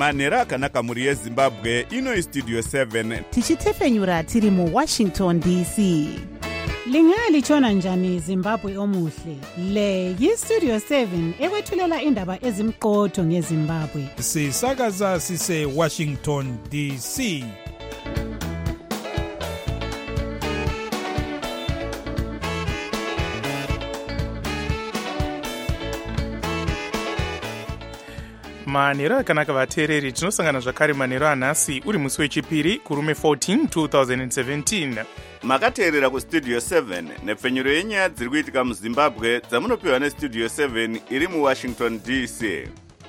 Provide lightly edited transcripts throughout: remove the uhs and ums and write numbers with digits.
manhero akanaka mhuri yezimbabwe. Ino Studio 7 tichitefenyura tiri muWashington DC. Lingalitshona njani Zimbabwe omuhle? Le yiStudio 7 ekwethulela indaba ezimqotho ngeZimbabwe. Sisakaza sise Washington DC. manhero akanaka vateereri, tinosangana zvakare manhero anhasi uri musi wechipiri kurume 14 2017. makateerera kuStudio 7 nepfenyuro yenyaya dziri kuitika muZimbabwe dzamunopiwa neStudio 7 iri muWashington DC.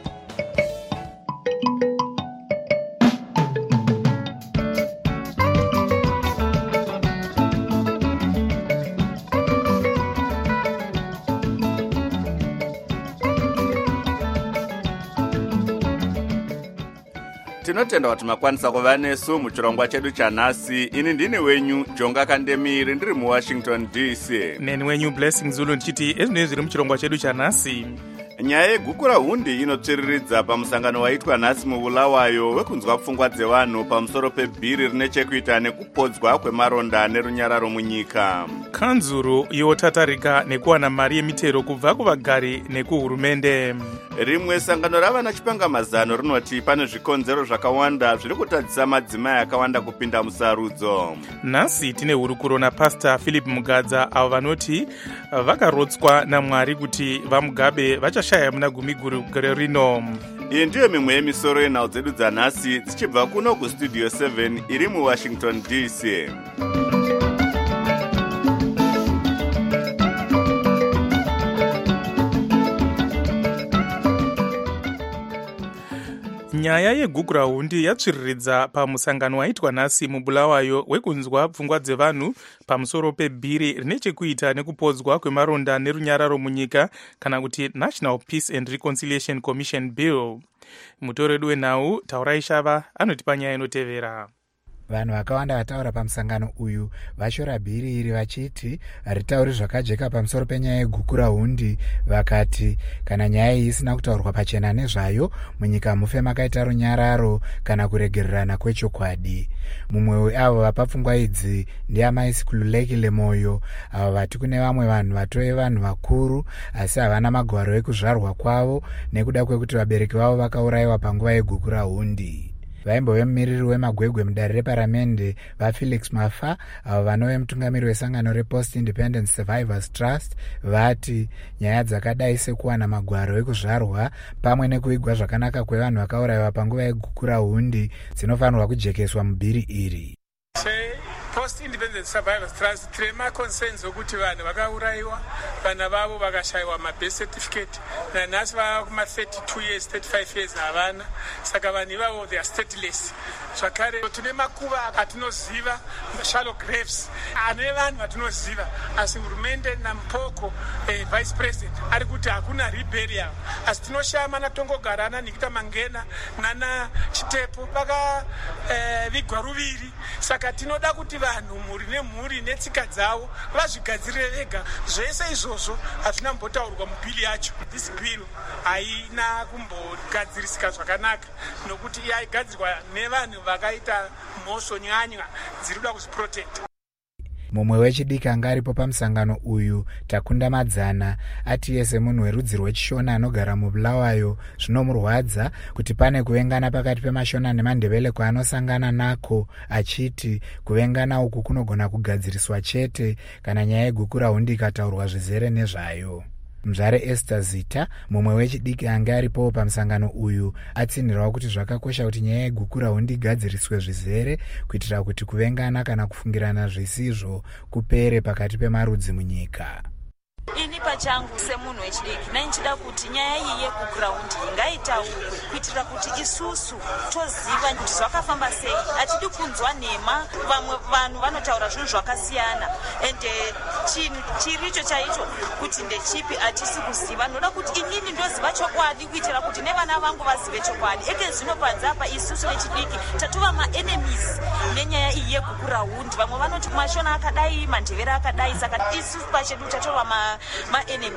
Tinotenda kuti makwanisa kuva nesu muchirongwa chedu chanhasi. Ini ndine wenyu Jonga Kandemiri ndiri muWashington DC. Neni wenyu Blessing Zulu ndichiti ezvinenge zviri muchirongwa chedu chanhasi. Nyaya yegukura hundi inotsviriridza pamusangano waitwa nhasi mubulawayo wekunzwa pfungwa dzevanhu pamusoro pebhiri rine chekuita nekupodzwa kwemaronda nerunyararo munyika. Kanzuru yotatarika nekuwana mari yemitero kubva kuvagari nekuhurumende. Rimwe sangano rava nachipangamazano rinoti pane zvikonzero zvakawanda zviri kutadzisa madzimai akawanda kupinda musarudzo. Nhasi tine hurukuro naPastor Philip Mugadza avo vanoti vakarotswa naMwari kuti vamugabe vachashaya muna gumi gore rino. Iyi ndiyo mimwe yemisoro yenhau dzedu dzanhasi dzichibva kuno kuStudio 7 iri muWashington DC. Nyaya yegukura hundi yatsviriridza pamusangano waitwa nhasi mubulawayo wekunzwa pfungwa dzevanhu pamusoro pebhiri rine chekuita nekupodzwa kwemaronda nerunyararo munyika, kana kuti National Peace and Reconciliation Commission Bill. Mutoredu wenhau Taurai Shava anotipa nyaya inotevera. Vanhu vakawanda vataura pamusangano uyu vashora bhiri iri vachiti haritauri zvakajeka pamusoro penyaya yegukura hundi. Vakati kana nyaya iyi isina kutaurwa pachena nezvayo, munyika mufe makaita runyararo kana kuregererana kwechokwadi. Mumwe weavo vapa pfungwa idzi ndiamai Sikululeki Lemoyo, avo vati kune vamwe vanhu vatove vanhu vakuru asi havana magwaro ekuzvarwa kwavo nekuda kwekuti vabereki vavo vakaurayiwa panguva yegukura hundi. Vaimbove mumiriri wemagwegwe mudare reparamende vaFelix Mafa, avo vanove mutungamiri wesangano rePost Independent Survivors Trust, vati nyaya dzakadai sekuwana magwaro ekuzvarwa pamwe nekuvigwa zvakanaka kwevanhu vakaurayiwa panguva yegukura hundi dzinofanirwa kujekeswa mubhiri iri. Post Independent Survivors Trust trema concerns okuti vanhu vakaurayiwa, vana vavo vakashayiwa mabirth certificate, nanhasi vava kuma 32 years 35 years havana, saka vanhu ivavo they are stateless. Zvakare tine makuva atinoziva, shallow graves ane vanhu vatinoziva, asi hurumende naMupoko vice president ari kuti hakuna reburial, asi tinoshama natongogara ana Nikita Mangena nana Chitepo vakavigwa ruviri. Saka tinoda kuti vanhu mhuri nemhuri netsika dzavo vazvigadzirire vega. Zvese izvozvo hazvina kumbotaurwa mubhili yacho. This bill haina kumbogadzirisika zvakanaka nokuti yaigadzirwa nevanhu vakaita mhosvo nyanya dziri kuda kuzviprotect. Mumwe wechidiki anga aripo pamusangano uyu, Takunda Madzana, ati yese munhu werudzi rwechishona anogara mubulawayo zvinomurwadza kuti pane kuvengana pakati pemashona nemandebele kwaanosangana nako, achiti kuvengana uku kunogona kugadziriswa chete kana nyaya yegukura hundi ikataurwa zvizere nezvayo. Mzvare Esther Zita, mumwe wechidiki anga aripo pamusangano uyu, atsinhirawo kuti zvakakosha kuti nyaya yegukura hundi igadziriswe zvizere kuitira kuti kuvengana kana kufungirana zvisizvo kupere pakati pemarudzi munyika. Ini pachangu semunhu wechidiki ndinchida kuti nyaya iyi yekuground ngaitaurwe kuitira kuti isusu toziva kuti zvakafamba sei. Hatidi kunzwa nhema, vamwe vanhu vanotaura zvinhu zvakasiyana ende chiricho chaicho kuti ndechipi hatisi kuziva. Ndoda kuti inini ndoziva chokwadi kuitira kuti nevana vangu vazive chokwadi. Eke zvino panzapa isusu vechidiki tatova maenemies nenyaya iyi yekuground. Vamwe vanoti mashona akadai, mandevera akadai, saka isusu pachedu tatova ma enemies.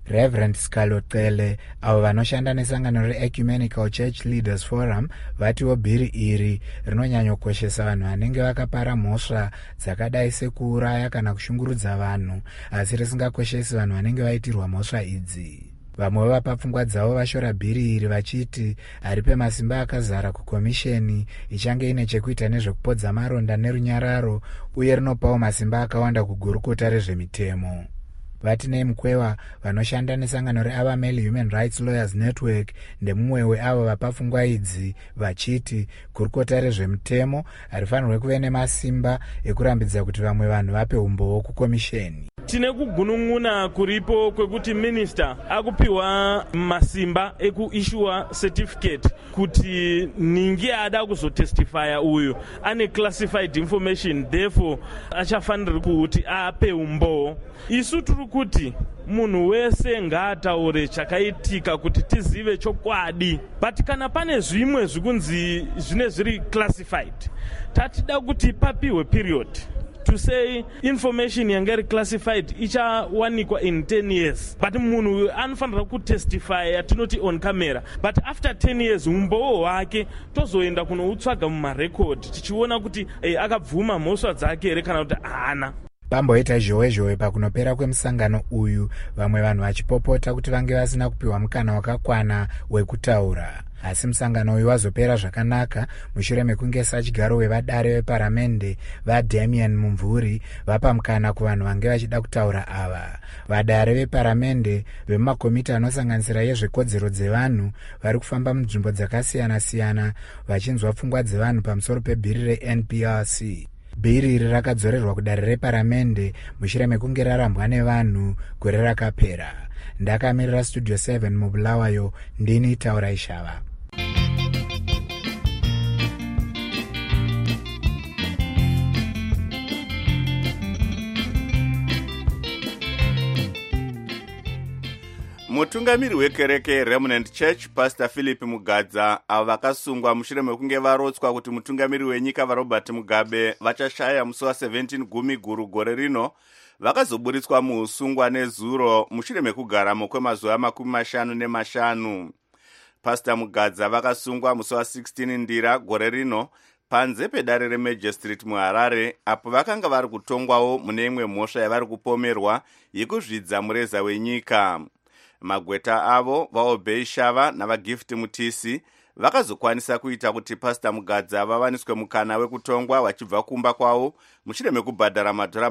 Reverend Scalotele, avo vanoshanda nesangano reEcumenical Church Leaders Forum, vatiwo bhiri iri rinonyanyokoshesa vanhu vanenge vakapara mhosva dzakadai sekuuraya kana kushungurudza vanhu, asi risingakoshesi vanhu vanenge vaitirwa mhosva idzi. Vamwe vapa pfungwa dzavo vashora bhiri iri vachiti haripe masimba akazara kukomisheni ichange ine chekuita nezvekupodza maronda nerunyararo, uye rinopawo masimba akawanda kugurukota rezvemitemo. Vatinei Mukwewa, vanoshanda nesangano reAvameli Human Rights Lawyers Network, ndemumwe weavo vapa pfungwa idzi, vachiti gurukota rezvemitemo harifanirwe kuve nemasimba ekurambidza kuti vamwe vanhu vape umbowo kukomisheni. Tine kugunun'una kuripo kwekuti minister akupiwa masimba ekuissuwa certificate kuti ningi ada kuzotestifya uyu ane classified information, therefore achafanira kuti ape umbowo. Isu turi kuti munhu wese ngaataure chakaitika kuti tizive chokwadi, but kana pane zvimwe zvikunzi zvine zviri classified, tatida kuti papiwe period to say information yange classified ichawanikwa in 10 years, but munhu anofanira kutestify atinoti on camera, but after 10 years umbowo hwake tozoenda kunoutsvaga mumarecord tichiona kuti akabvuma mhosva dzake here kana kuti haana. Pamboita zhowe pakunopera kwemusangano uyu, vamwe vanhu vachipopota kuti vange vasina kupiwa mukana wakakwana wekutaura. Asi musangano uyu wazopera zvakanaka mushure mekunge sachigaro wevadare veparamende vaDamian Mumvuri vapa mukana kuvanhu vange vachida kutaura ava. Vadare veparamende vemumakomiti anosanganisira yezvekodzero dzevanhu vari kufamba munzvimbo dzakasiyana-siyana vachinzwa pfungwa dzevanhu pamusoro pebhiri reNPRC. Bhiri iri rakadzorerwa kudare reparamende mushure mekunge rarambwa nevanhu gore rakapera. Ndakamirira Studio 7 muBulawayo, ndini Taura Ishava. Mutungamiri wekereke Remnant Church Pastor Philip Mugadza, avo vakasungwa mushure mekunge varotswa kuti mutungamiri wenyika vaRobert Mugabe vachashaya musi wa17 Gumi Guru gore rino, vakazoburitswa muusungwa nezuro mushure mekugaramo kwemazuva 55. Pastor Mugadza vakasungwa musi wa16 Ndira gore rino panze pedare reMagistrate muHarare, apo vakanga vari kutongwawo mune imwe mhosva yavari kupomerwa yekuzvidza mureza wenyika. Magweta avo vaObey Shava navaGift Mutisi vakazokwanisa kuita kuti Pastor Mugadza vavaniswe mukana wekutongwa vachibva kumba kwavo mushure mekubhadhara madhora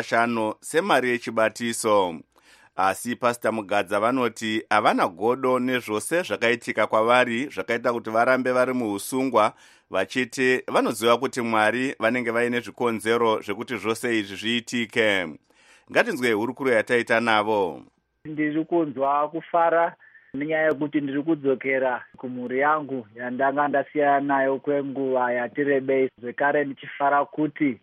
50 semari yechibatiso. Asi Pastor Mugadza vanoti havana godo nezvose zvakaitika kwavari zvakaita kuti varambe vari muusungwa, vachiti vanoziva kuti Mwari vanenge vaine zvikonzero zvekuti zvose izvi zviitike. Ngatinzwe hurukuro yataita navo. Ndiri kunzwa kufara nenyaya yekuti ndiri kudzokera kumhuri yangu yandanga ndasiyana nayo kwenguva yati rebei. Zvekare ndichifara kuti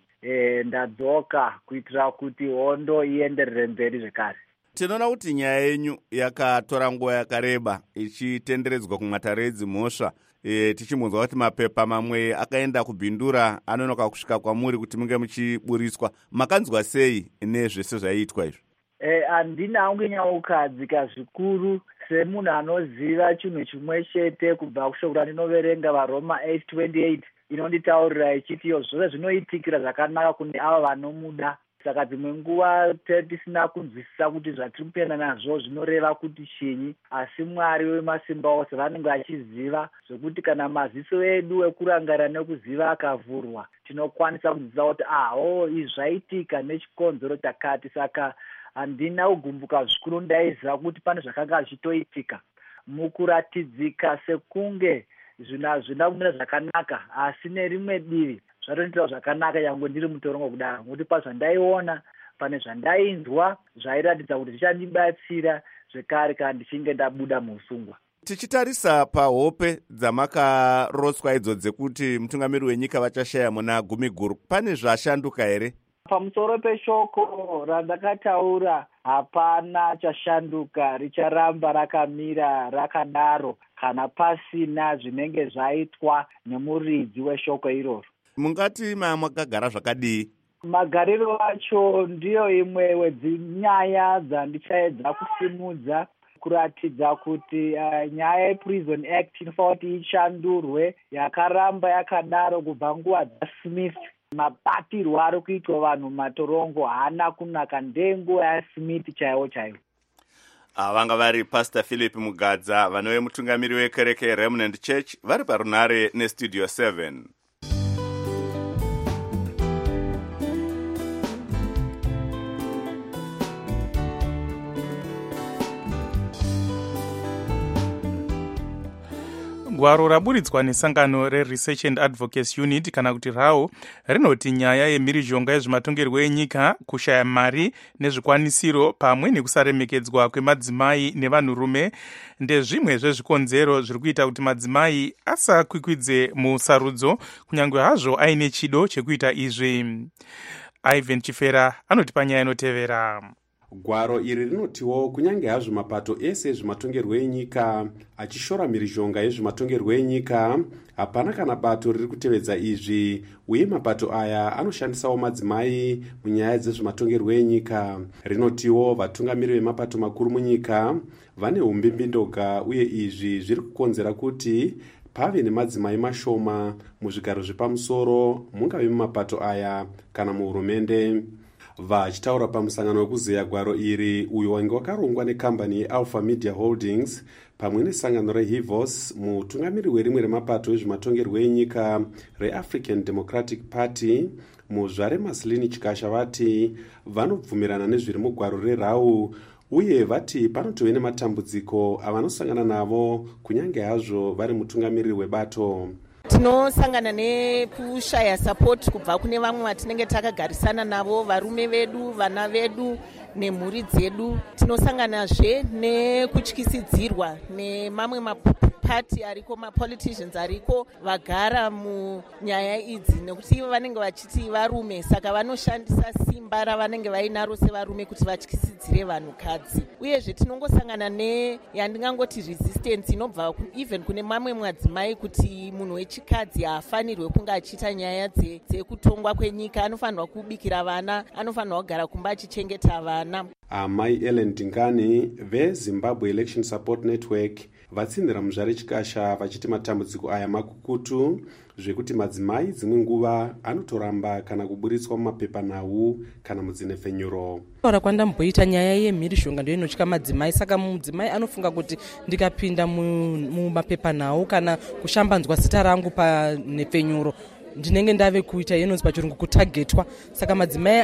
ndadzoka kuitira kuti hondo ienderere mberi zvekare. Tinoona kuti nyaya yenyu yakatora nguva yakareba ichitenderedzwa kumatare edzimhosva. Tichimunzwa kuti mapepa mamwe akaenda kubhindura anonoka kusvika kwamuri kuti munge muchiburiswa. Makanzwa sei nezvese zvaiitwa izvo? Handina hangu nyaukadzika zvikuru semunhu anoziva chinhu chimwe chete kubva kushoko randinoverenga vaRoma 8:28 inonditaurira ichiti zvose zvinoitikira zvakanaka kune ava vanomuda. Saka dzimwe nguva tisina kunzwisisa kuti zvatiri kupenda nazvo zvinoreva kuti chinyi, asi Mwari wemasimba ose vanenge vachiziva zvokuti kana maziso edu ekurangarira nekuziva akavhurwa, tinokwanisa kunzwisisa kuti izvi zvaitika nechikonzero chakati. Saka handina kugumbuka zvikuru, ndaiziva kuti pane zvakanga zvichitoitika. Mukuratidzika sekunge zvina kumira zvakanaka, asi nerimwe divi zvatondiita zvakanaka yangu ndiri mutorongo kudaro, nokuti pazvandaiona pane zvandainzwa zvairatidza kuti zvichandibatsira zvekare kana ndichinge ndabuda muusungwa. Tichitarisa pahope dzamakarotswa idzo dzekuti mutungamiri wenyika vachashaya muna Gumi Guru, pane zvashanduka here? Pamusoro peshoko randakataura hapana chashanduka, richaramba rakamira rakadaro kana pasina zvinenge zvaitwa nemuridzi weshoko iroro. Mungati makagara zvakadii? magariro acho ndiyo imwe wedzinyaya dzandichaedza kusimudza kuratidza kuti nyaya yePrison Act inofanira kuti ishandurwe. Yakaramba yakadaro kubva nguva dzaSmith. Mabatirwo ari kuitwa vanhu matorongo haana kunaka, ndenguva yaSmith chaiwo chaiwo. Vanga vari Pastor Philip Mugadza, vanove mutungamiri wekereke Remnant Church, vari parunare neStudio 7. gwaro raburitswa nesangano reResearch and Advocacy Unit kana kuti RAO rinoti nyaya yemhirizhonga yezvematongerwo enyika, kushaya mari nezvikwanisiro pamwe nekusaremekedzwa kwemadzimai nevanhurume ndezvimwe zvezvikonzero zviri kuita kuti madzimai asakwikwidze musarudzo kunyange hazvo aine chido chekuita izvi. Ivan Chifera anoti panyaya inotevera. Gwaro iri rinotiwo kunyange hazvo mapato ese ezvematongerwo enyika achishora mhirizhonga yezvematongerwo enyika, hapana kana bato riri kutevedza izvi, uye mapato aya anoshandisawo madzimai munyaya dzezvematongerwo enyika. Rinotiwo vatungamiri vemapato makuru munyika vane umbimbindoga, uye izvi zviri kukonzera kuti pave nemadzimai mashoma muzvigaro zvepamusoro, mungave mumapato aya kana muhurumende. Vachitaura pamusangano wekuzeya gwaro iri uyo wange wakarongwa nekambani yeAlpha Media Holdings pamwe nesangano reHivos, mutungamiri werimwe remapato ezvematongerwo enyika reAfrican Democratic Party muzvare Maslini Chikasha vati vanobvumirana nezviri mugwaro reRAO, uye vati panotove nematambudziko avanosangana navo kunyange hazvo vari mutungamiriri webato. Tinosangana nekushaya support kubva kune vamwe vatinenge takagarisana navo, varume vedu, vana vedu nemhuri dzedu. Tinosanganazve nekutyisidzirwa nemamwe mapati ariko, mapoliticians ariko vagara munyaya idzi, nekuti ivo vanenge vachiti varume, saka vanoshandisa simba ravanenge vainaro sevarume kuti vatyisidzire vanhukadzi. Uyezve tinongosangana yandingangoti resistance inobva even kune mamwe madzimai kuti munhu wechikadzi haafanirwe kunge achiita nyaya dzekutongwa kwenyika, anofanirwa kubikira vana, anofanirwa kugara kumba achichengeta vana. Amai Ellen Dingani veZimbabwe Election Support Network vatsindira muzvare Chikasha vachiti matambudziko aya makukutu zvekuti madzimai dzimwe nguva anotoramba kana kuburitswa mumapepanhau kana mudzinefenyuro. Taura kwandamboita nyaya yemhirizhonga ndiyo inotya madzimai, saka mudzimai anofunga kuti ndikapinda mumapepanhau kana kushambanzwa zita rangu panefenyuro ndinenge ndave kuita inonzi pachirungu kutagetwa, saka madzimai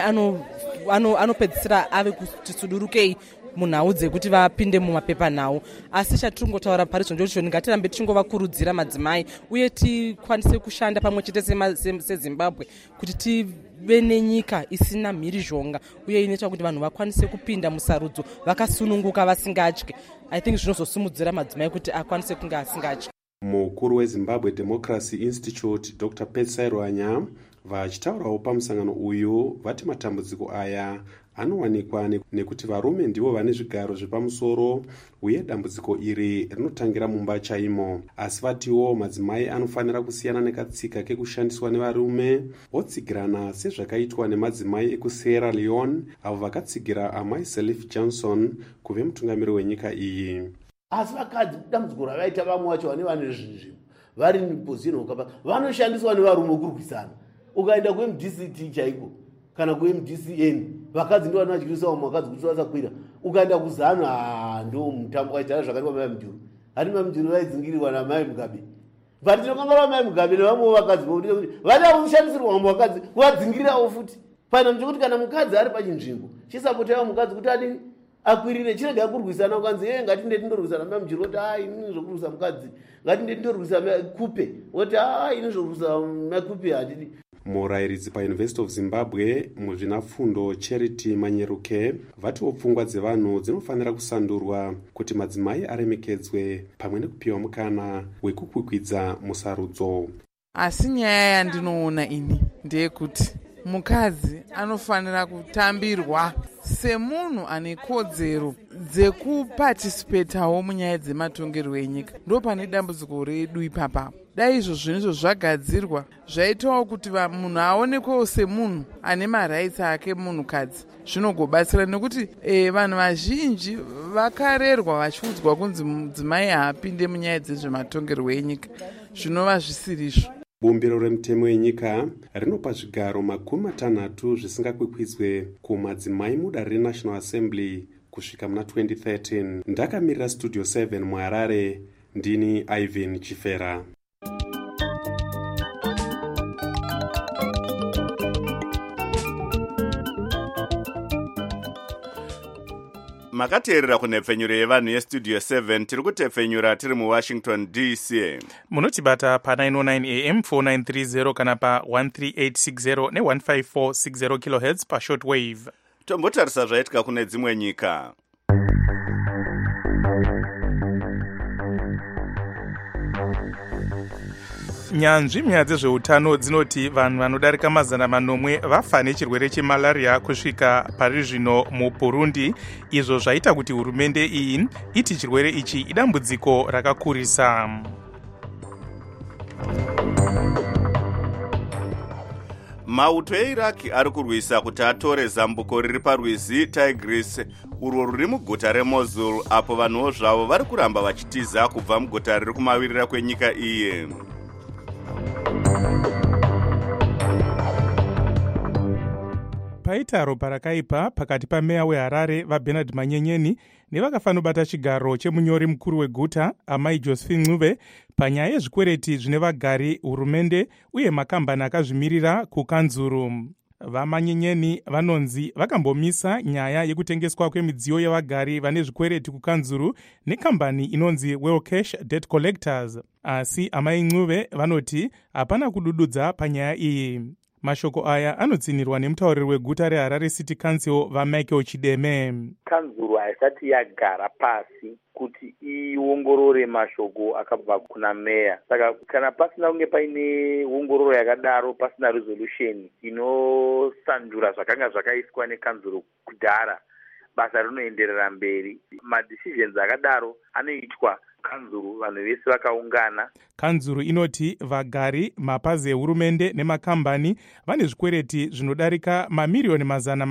anopedzisira ave kuti sudurukei munhau dzekuti vapinde mumapepanhau. Asi chatiringotaura parizvo ndocho ngatirambe tichingovakurudzira madzimai, uye tikwanise kushanda pamwe chete seZimbabwe kuti tive nenyika isina mhirizhonga uye inoita kuti vanhu vakwanise kupinda musarudzo vakasununguka vasingatyi. I think zvinozosimudzira madzimai kuti akwanise kunge asingatyi. Mukuru weZimbabwe Democracy Institute Dr. Petsai Rwanya vachitaurawo pamusangano uyu vati matambudziko aya anowanikwa nekuti varume ndivo vane zvigaro zvepamusoro, uye dambudziko iri rinotangira mumba chaimo. Asi vatiwo madzimai anofanira kusiyana nekatsika kekushandiswa nevarume otsigirana sezvakaitwa nemadzimai ekuSierra Leone avo vakatsigira amai Sirleaf Johnson kuve mutungamiri wenyika iyi. Asi vakadzi dambudziko ravaita vamwe vacho vane vane zvinhu vari mupozishoni vanoshandiswa nevarume kurwisana. Ukaenda kuMDCT chaiko kana kuMDCN vakadzi ndivo vanotyisiwa vakadzi kuti vasakwira. Ukaenda kuZANU ndo mutambo waita zvakaitwa mai Mujuru. Hati mai Mujuru vaidzingirirwa namai Mugabe. But tinokanganwa mai Mugabe nevamwe vakadzi vokuti vada kushandisirwa vamwe vakadzi kuvadzingirirawo futi. Pana kuti kana mukadzi ari pachinzvimbo chisapotaiwa mukadzi kuti adini akwirire chirega kurwisana, ukanzi ngatinde tindorwisana mai Mujuru oti ini zvokurwisa mukadzi, ngatinde tindorwisa kupe oti ini zvokurwisa makupe hadidi. Murayiridzi paUniversity of Zimbabwe muzvinafundo Charity Manyeruke vatiwo pfungwa dzevanhu dzinofanira kusandurwa kuti madzimai aremekedzwe pamwe nekupiwa mukana wekukwikwidza musarudzo. Asi nyaya yandinoona ini ndeyekuti mukadzi anofanira kutambirwa semunhu ane kodzero dzekupatisipetawo munyaya dzematongerwo enyika. Ndo pane dambudziko redu ipapa. dai izvo zvinizvo zvagadzirwa zvaitawo kuti munhu aonekwewo semunhu ane marights ake munhukadzi, zvinogobatsira nekuti vanhu vazhinji vakarerwa vachiudzwa kunzi mudzimai haapinde munyaya dzezvematongerwo enyika, zvinova zvisiri izvo. Bumbiro remutemo wenyika rinopa zvigaro 60 zvisingakwikwidzwe kumadzimai mudare reNational Assembly kusvika muna 2013. Ndakamirira Studio 7 muHarare, ndini Ivan Chifera. makateerera kunhepfenyuro yevanhu yestudio 7 tiri kutepfenyura tiri muWashington DC. munotibata pa909 am 4930 kana pa13860 ne15460 kHz pashortwave. Tombotarisa zvaitika kune dzimwe nyika. nyanzvi munyaya dzezveutano dzinoti vanhu vanodarika 900 vafa nechirwere chemalaria kusvika pari zvino muBurundi, izvo zvaita kuti hurumende iyi iti chirwere ichi idambudziko rakakurisa. Mauto eIraq ari kurwisa kuti atore zambuko riri parwizi Tigris urwo ruri muguta reMosul, apo vanhuwo zvavo vari kuramba vachitiza kubva muguta riri kumavirira kwenyika iyi. paita ropa rakaipa pakati pameya weHarare vaBernard Manyenyeni nevakafanobata chigaro chemunyori mukuru weguta amai Josephine Ncube panyaya yezvikwereti zvine vagari, hurumende uye makambani akazvimirira kukanzuru. VaManyenyeni vanonzi vakambomisa nyaya yekutengeswa kwemidziyo yevagari vane zvikwereti kukanzuru nekambani inonzi Well Cash Debt Collectors, asi amai Ncube vanoti hapana kudududza panyaya iyi. Mashoko aya anotsinirwa nemutauriri weguta reHarare City Council vaMichael Chideme. Kanzuru haisati yagara pasi kuti iongorore mashoko akabva kuna meya. Saka kana pasina kunge paine ongororo yakadaro, pasina resolution inosanjura zvakanga zvakaiswa nekanzuru kudhara, basa rinoenderera mberi. Madecisions akadaro anoitwa kanzuru, vanhu vese vakaungana. Kanzuru inoti vagari, mapazi ehurumende nemakambani vane zvikwereti zvinodarika mamiliyoni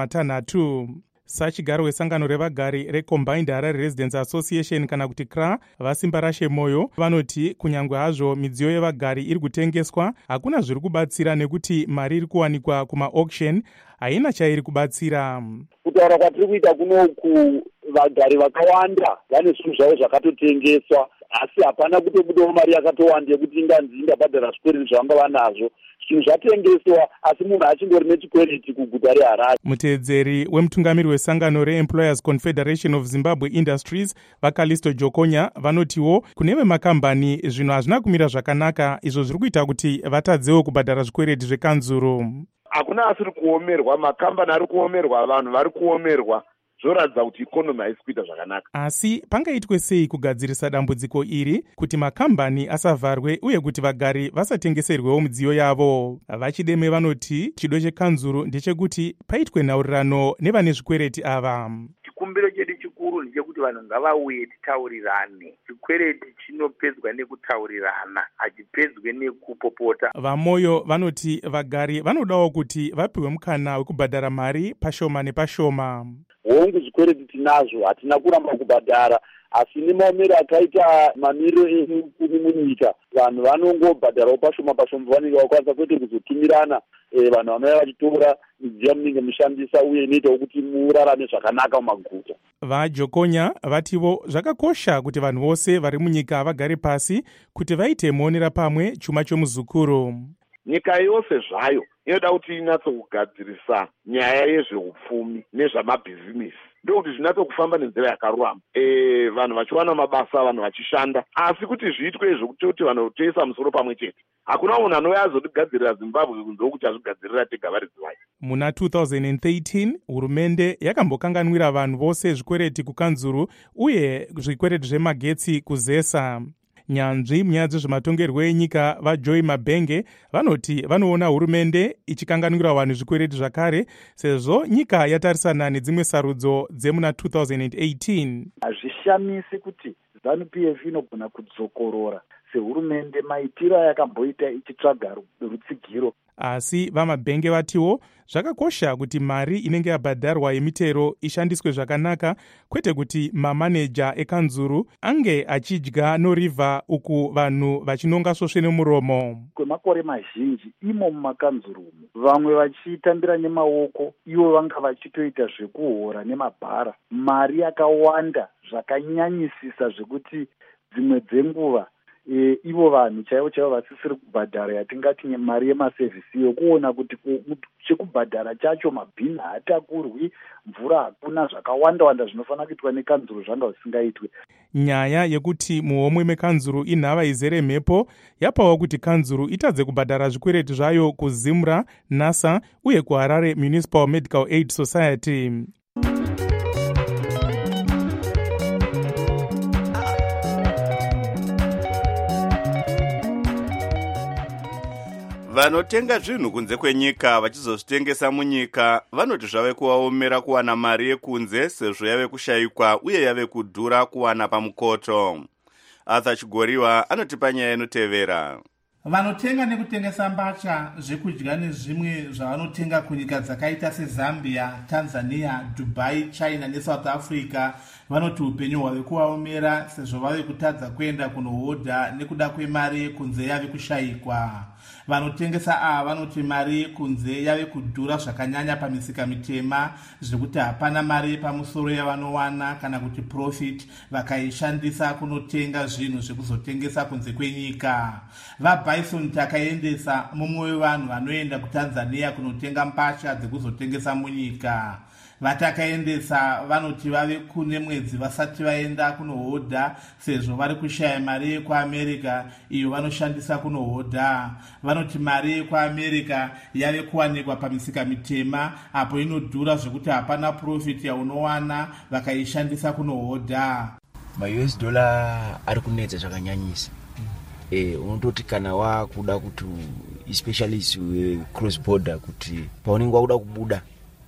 600. Sachigaro wesangano revagari reCombined Harare Residents Association kana kuti CRA, vasimba rashe moyo vanoti kunyangwe hazvo midziyo yevagari iri kutengeswa hakuna zviri kubatsira nekuti mari iri kuwanikwa kuma-auction haina chairi kubatsira. Kutaura kwatiri kuita kunoku, vagari vakawanda vane zvinhu zvavo zvakatotengeswa, asi hapana kutobudawo mari yakatowanda yekuti inganzi ingabhadhara zvikwereti zvavanga vanazvo. Zvinhu zvatengeswa asi munhu achingori nechikwereti kuguta reHarare. Muteedzeri wemutungamiri wesangano reEmployers Confederation of Zimbabwe Industries vaKalisto Jokonya vanotiwo kune vemakambani zvinhu hazvina kumira zvakanaka, izvo zviri kuita kuti vatadzewo kubhadhara zvikwereti zvekanzuru. Hakuna asiri kuomerwa, makambani ari kuomerwa, vanhu vari kuomerwa, zvoratidza kuti ikonomi haisi kuita zvakanaka. Asi pangaitwe sei kugadzirisa dambudziko iri kuti makambani asavharwe uye kuti vagari vasatengeserwewo midziyo yavo? VaChideme vanoti chido chekanzuru ndechekuti paitwe nhaurirano nevane zvikwereti ava. Chikumbiro chedu chikuru ndechekuti vanhu ngavauye titaurirane. Chikwereti chinopedzwa nekutaurirana, hachipedzwe nekupopota. VaMoyo vanoti vagari vanodawo kuti vapiwe mukana wekubhadhara mari pashoma nepashoma. Hongu zvikwereti tinazvo, hatina kuramba kubhadhara, asi nemaomero akaita mamiro ekumi munyika, vanhu vanongobhadharawo pashoma pashoma vanenge vakwanisa, kwete kuzotumirana vanhu vanouya vachitora midziyo munenge mushandisa uye inoitawo kuti murarame zvakanaka mumaguta. VaJokonya vativo zvakakosha kuti vanhu vose vari munyika vagare pasi kuti vaite muonera pamwe chuma chomuzukuru. Nyika yose zvayo inoda kuti inyatsokugadzirisa nyaya yezveupfumi nezvamabhizinesi, ndokuti zvinyatsokufamba nenzira yakarurama, vanhu vachiwana mabasa, vanhu vachishanda, asi kuti zviitwe zvekuti vanhu toisa musoro pamwe chete. Hakuna munhu anouya azotigadzirira Zimbabwe kunze kuti azvigadzirira tega vari dzimai. Muna 2013 hurumende yakambokanganwira vanhu vose zvikwereti kukanzuru uye zvikwereti zvemagetsi kuZESA. Nyanzvi munyaya dzezvematongerwo enyika vaJoy Mabenge vanoti vanoona hurumende ichikanganwira vanhu zvikwereti zvakare, sezvo nyika yatarisana nedzimwe sarudzo dzemuna 2018. Hazvishamisi kuti ZANU-PF inogona kudzokorora sehurumende maitiro ayakamboita ichitsvaga rutsigiro. Asi vamabhenge vatiwo zvakakosha kuti mari inenge yabhadharwa yemitero ishandiswe zvakanaka, kwete kuti mamaneja ekanzuru ange achidya norivha uku vanhu vachinonga svosve nemuromo. Kwemakore mazhinji imo mumakanzurumo vamwe vachitambira nemaoko, ivo vanga vachitoita zvekuhora nemabhara. Mari yakawanda zvakanyanyisisa zvekuti dzimwe dzenguva ivo vanhu chaivo vasisiri kubhadhara yatingati mari yemasevhisi yokuona kuti chekubhadhara chacho mabhini haatakurwi, mvura hakuna, zvakawanda zvinofanira kuitwa nekanzuru zvanga zvisingaitwe. Nyaya yekuti muhomwe mekanzuru inhava izere mhepo yapawo kuti kanzuru itadze kubhadhara zvikwereti zvayo kuZimra, NASA uye kuHarare Municipal Medical Aid Society. Vanotenga zvinhu kunze kwenyika vachizozvitengesa munyika vanoti zvave kuvaomera kuwana mari yekunze sezvo yave kushayikwa uye yave kudhura kuwana pamukoto. Arthur Chigoriwa anotipa nyaya inotevera. Vanotenga nekutengesa mbatya, zvekudya nezvimwe zvavanotenga kunyika dzakaita seZambia, Tanzania, Dubai, China neSouth Africa vanoti upenyu hwave kuvaomera sezvo vave kutadza kuenda kunohodha nekuda kwemari kunze yave kushayikwa. Vanotengesa ava vanoti mari kunze yave kudhura zvakanyanya pamisika mitema zvekuti hapana mari pamusoro yavanowana kana kuti profit vakaishandisa kunotenga zvinhu zvekuzotengesa kunze kwenyika. VaBison takaendesa mumwe wevanhu vanoenda kuTanzania kunotenga mbatya dzekuzotengesa munyika. Vatakaendesa vanoti vave kune mwedzi vasati vaenda kunohodha sezvo vari kushaya mari yekuAmerica iyo vanoshandisa kunohodha. Vanoti mari yekuAmerica yave kuwanikwa pamisika mitema apo inodhura zvekuti hapana profit yaunowana vakaishandisa kunohodha. Ma-US dollar ari kunetsa zvakanyanyisa. Unototi kana wakuda kuti especially cross border kuti paunenge wakuda kubuda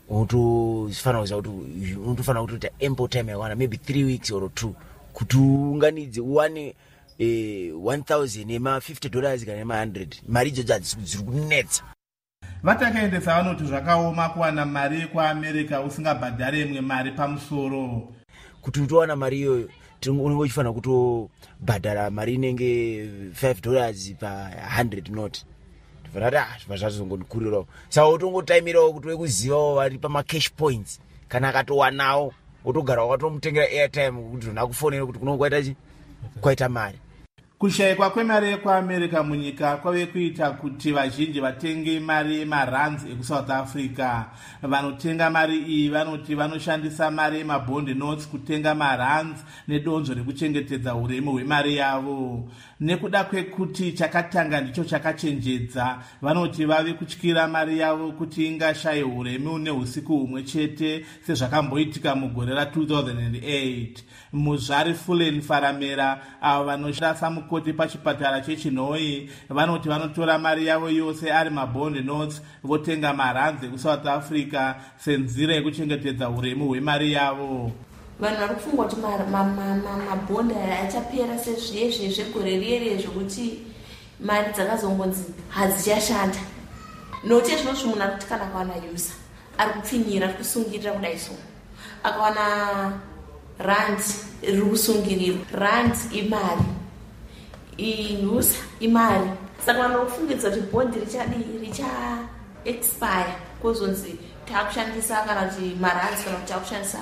unotofanira kuti ample time yawana maybe 3 weeks or 2 kuti unganidze uwane $1,000 nema $50 kana nema $100. Mari idzodzo hadziri kunetsa. Vatakaendesa vanoti zvakaoma kuwana mari yekuAmerica usingabhadhare imwe mari pamusoro. Kuti utowana mari iyoyo unenge uchifanira kutobhadhara mari inenge $5 pa 100 not. Zvazvazongonikurirawo saka utongotaimirawo kuti wekuzivawo vari pamacash points kana akatowanawo wotogara wakatomutengera airtime kuti nakufonera kuti kunongoita kwaita mari. Kushayikwa kwemari yekuAmerica munyika kwave kuita kuti vazhinji vatenge mari yemarands ekuSouth Africa. Vanotenga mari iyi vanoti vanoshandisa mari yemabond notes kutenga marands nedonzvo rekuchengetedza uremu hwemari yavo. Nekuda kwekuti chakatanga ndicho chakachenjedza, vanoti vave kutyira mari yavo kuti ingashaye uremu neusiku humwe chete sezvakamboitika mugore ra2008. Muzvari Fullen Faramera avo vanoshanda samukoti pachipatara cheChinhoyi vanoti vanotora mari yavo yose ari mabond notes votenga marands ekuSouth Africa senzira yekuchengetedza uremu hwemari yavo. Vanhu vari kufunga kuti mabhondi achapera sezvezve zvegore riri zvokuti mari dzakazongonzi hadzichashanda. Nokuti zvinoti munhu ari kuti kana akawana user ari kupfinyira ari kusungirira kudai so akawana rand riri kusungirirwa, rand imari, user imari. Saka vanhu vari kufungidza kuti bhondi richa expire kwozonzi taakushandisa kana kuti marands kana kuti taakushandisa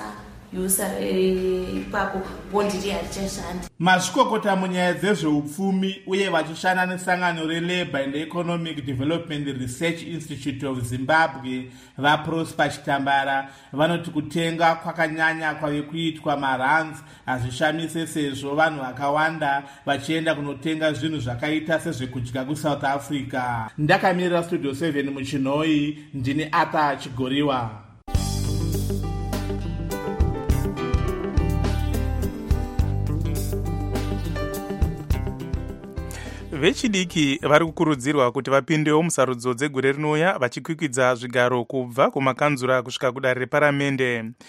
ipapo bondi harichashandi. Mazvikokota munyaya dzezveupfumi uye vachishanda nesangano reLabour and Economic Development Research Institute of Zimbabwe vaProsper Chitambara vanoti kutenga kwakanyanya kwave kuitwa marands hazvishamise sezvo vanhu vakawanda vachienda kunotenga zvinhu zvakaita sezvekudya kuSouth Africa. Ndakamirira Studio 7 muChinhoyi, ndini Arthur Chigoriwa. Vechidiki vari kukurudzirwa kuti vapindewo musarudzo dzegore rinouya vachikwikwidza zvigaro kubva kumakanzura kusvika kudare reparamende.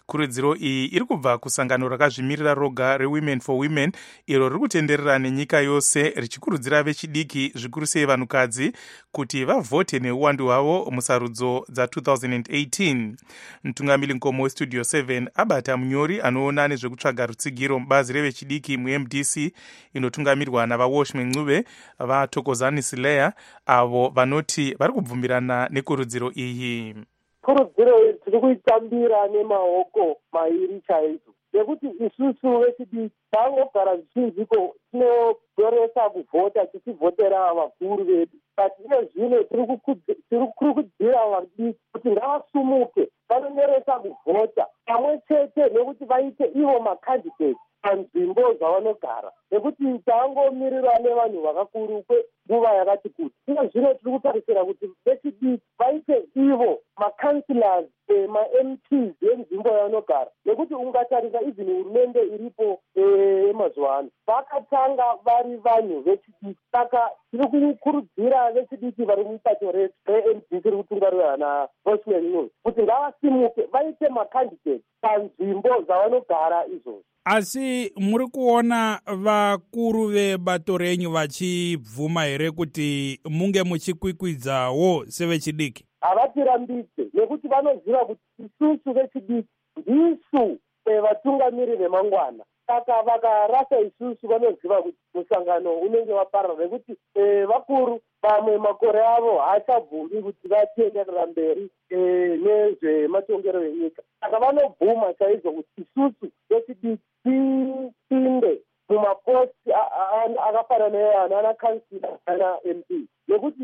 kurudziro iyi iri kubva kusangano rakazvimirira roga rewomen for women iro riri kutenderera nenyika yose richikurudzira vechidiki zvikuru sei vanhukadzi kuti vavhote neuwandu hwavo musarudzo dza2018. Mutungamiri nkomo westudio 7 abata munyori anoona nezvekutsvaga rutsigiro mubazi revechidiki muMDC inotungamirwa navaWashman Ncube vaThokozani Sileya avo vanoti vari kubvumirana nekurudziro iyi. Kurudziro tiri kuitambira nemaoko mairi chaizvo nekuti isusu vechidiki tangogara zvichinziko tinodoresa kuvhota tichivhotera vakuru vedu, but iye zvino tiri kukurudzira vadiki kuti ngavasumuke vanonyoresa kuvhota pamwe chete nekuti vaite ivo makandidate panzvimbo dzavanogara, nekuti tangomirirwa nevanhu vakakuru kwenguva yakati kuti. Iye zvino tiri kutarisira kuti vechidiki vaite ivo makansilors maMPs enzvimbo yavanogara, nekuti ungatarisa izini hurumende iripo mazuva ano vakatanga vari vanhu vechidiki. Saka tiri kukurudzira vechidiki vari mubato reMDC riri kutungamirwa naWashman Ncube kuti ngavasimuke vaite makandidate panzvimbo dzavanogara izvozvo. Asi muri kuona vakuru vebato renyu vachibvuma here kuti munge muchikwikwidzawo sevechidiki? Havatirambidze nekuti vanoziva kuti isusu vechidiki ndisu vatungamiri vemangwana. Saka vakarasa isusu vanoziva kuti musangano unenge waparara, nekuti vakuru vamwe makore avo haachabvumi kuti vatienderera mberi nezvematongero enyika. Saka vanobvuma chaizvo kuti isusu vechidiki tipinde mumaposti akafanana neana kansila ana MP, nekuti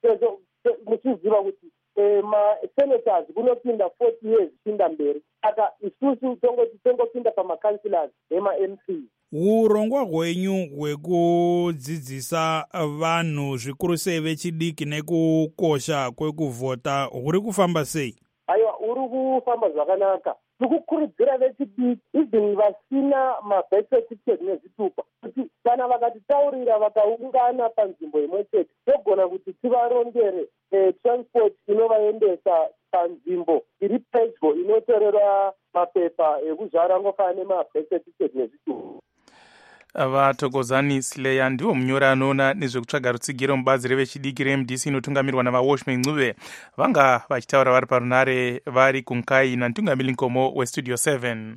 muchiziva kuti masenators kunopinda 40 years kupinda mberi. Saka isusu tongopinda pamakansilors nemaMP. Urongwa hwenyu hwekudzidzisa vanhu zvikuru sei vechidiki nekukosha kwekuvhota huri kufamba sei? Aiwa, uri kufamba zvakanaka. Tikukurudzira vechidiki izini vasina mabirth certificate nezvitupa kuti kana vakatitaurira vakaungana panzvimbo imwe chete togona kuti tivarondere transport inovaendesa panzvimbo iri pedyo inotorera mapepa ekuzvara ngofanana nemabirth certificate nezvitupa. vaThokozani Sileya ndiwo munyori anoona nezvekutsvaga rutsigiro mubazi revechidiki reMDC inotungamirwa navaWashman Ncube vanga vachitaura vari parunare vari kunkai namutungamiri nkomo westudio 7.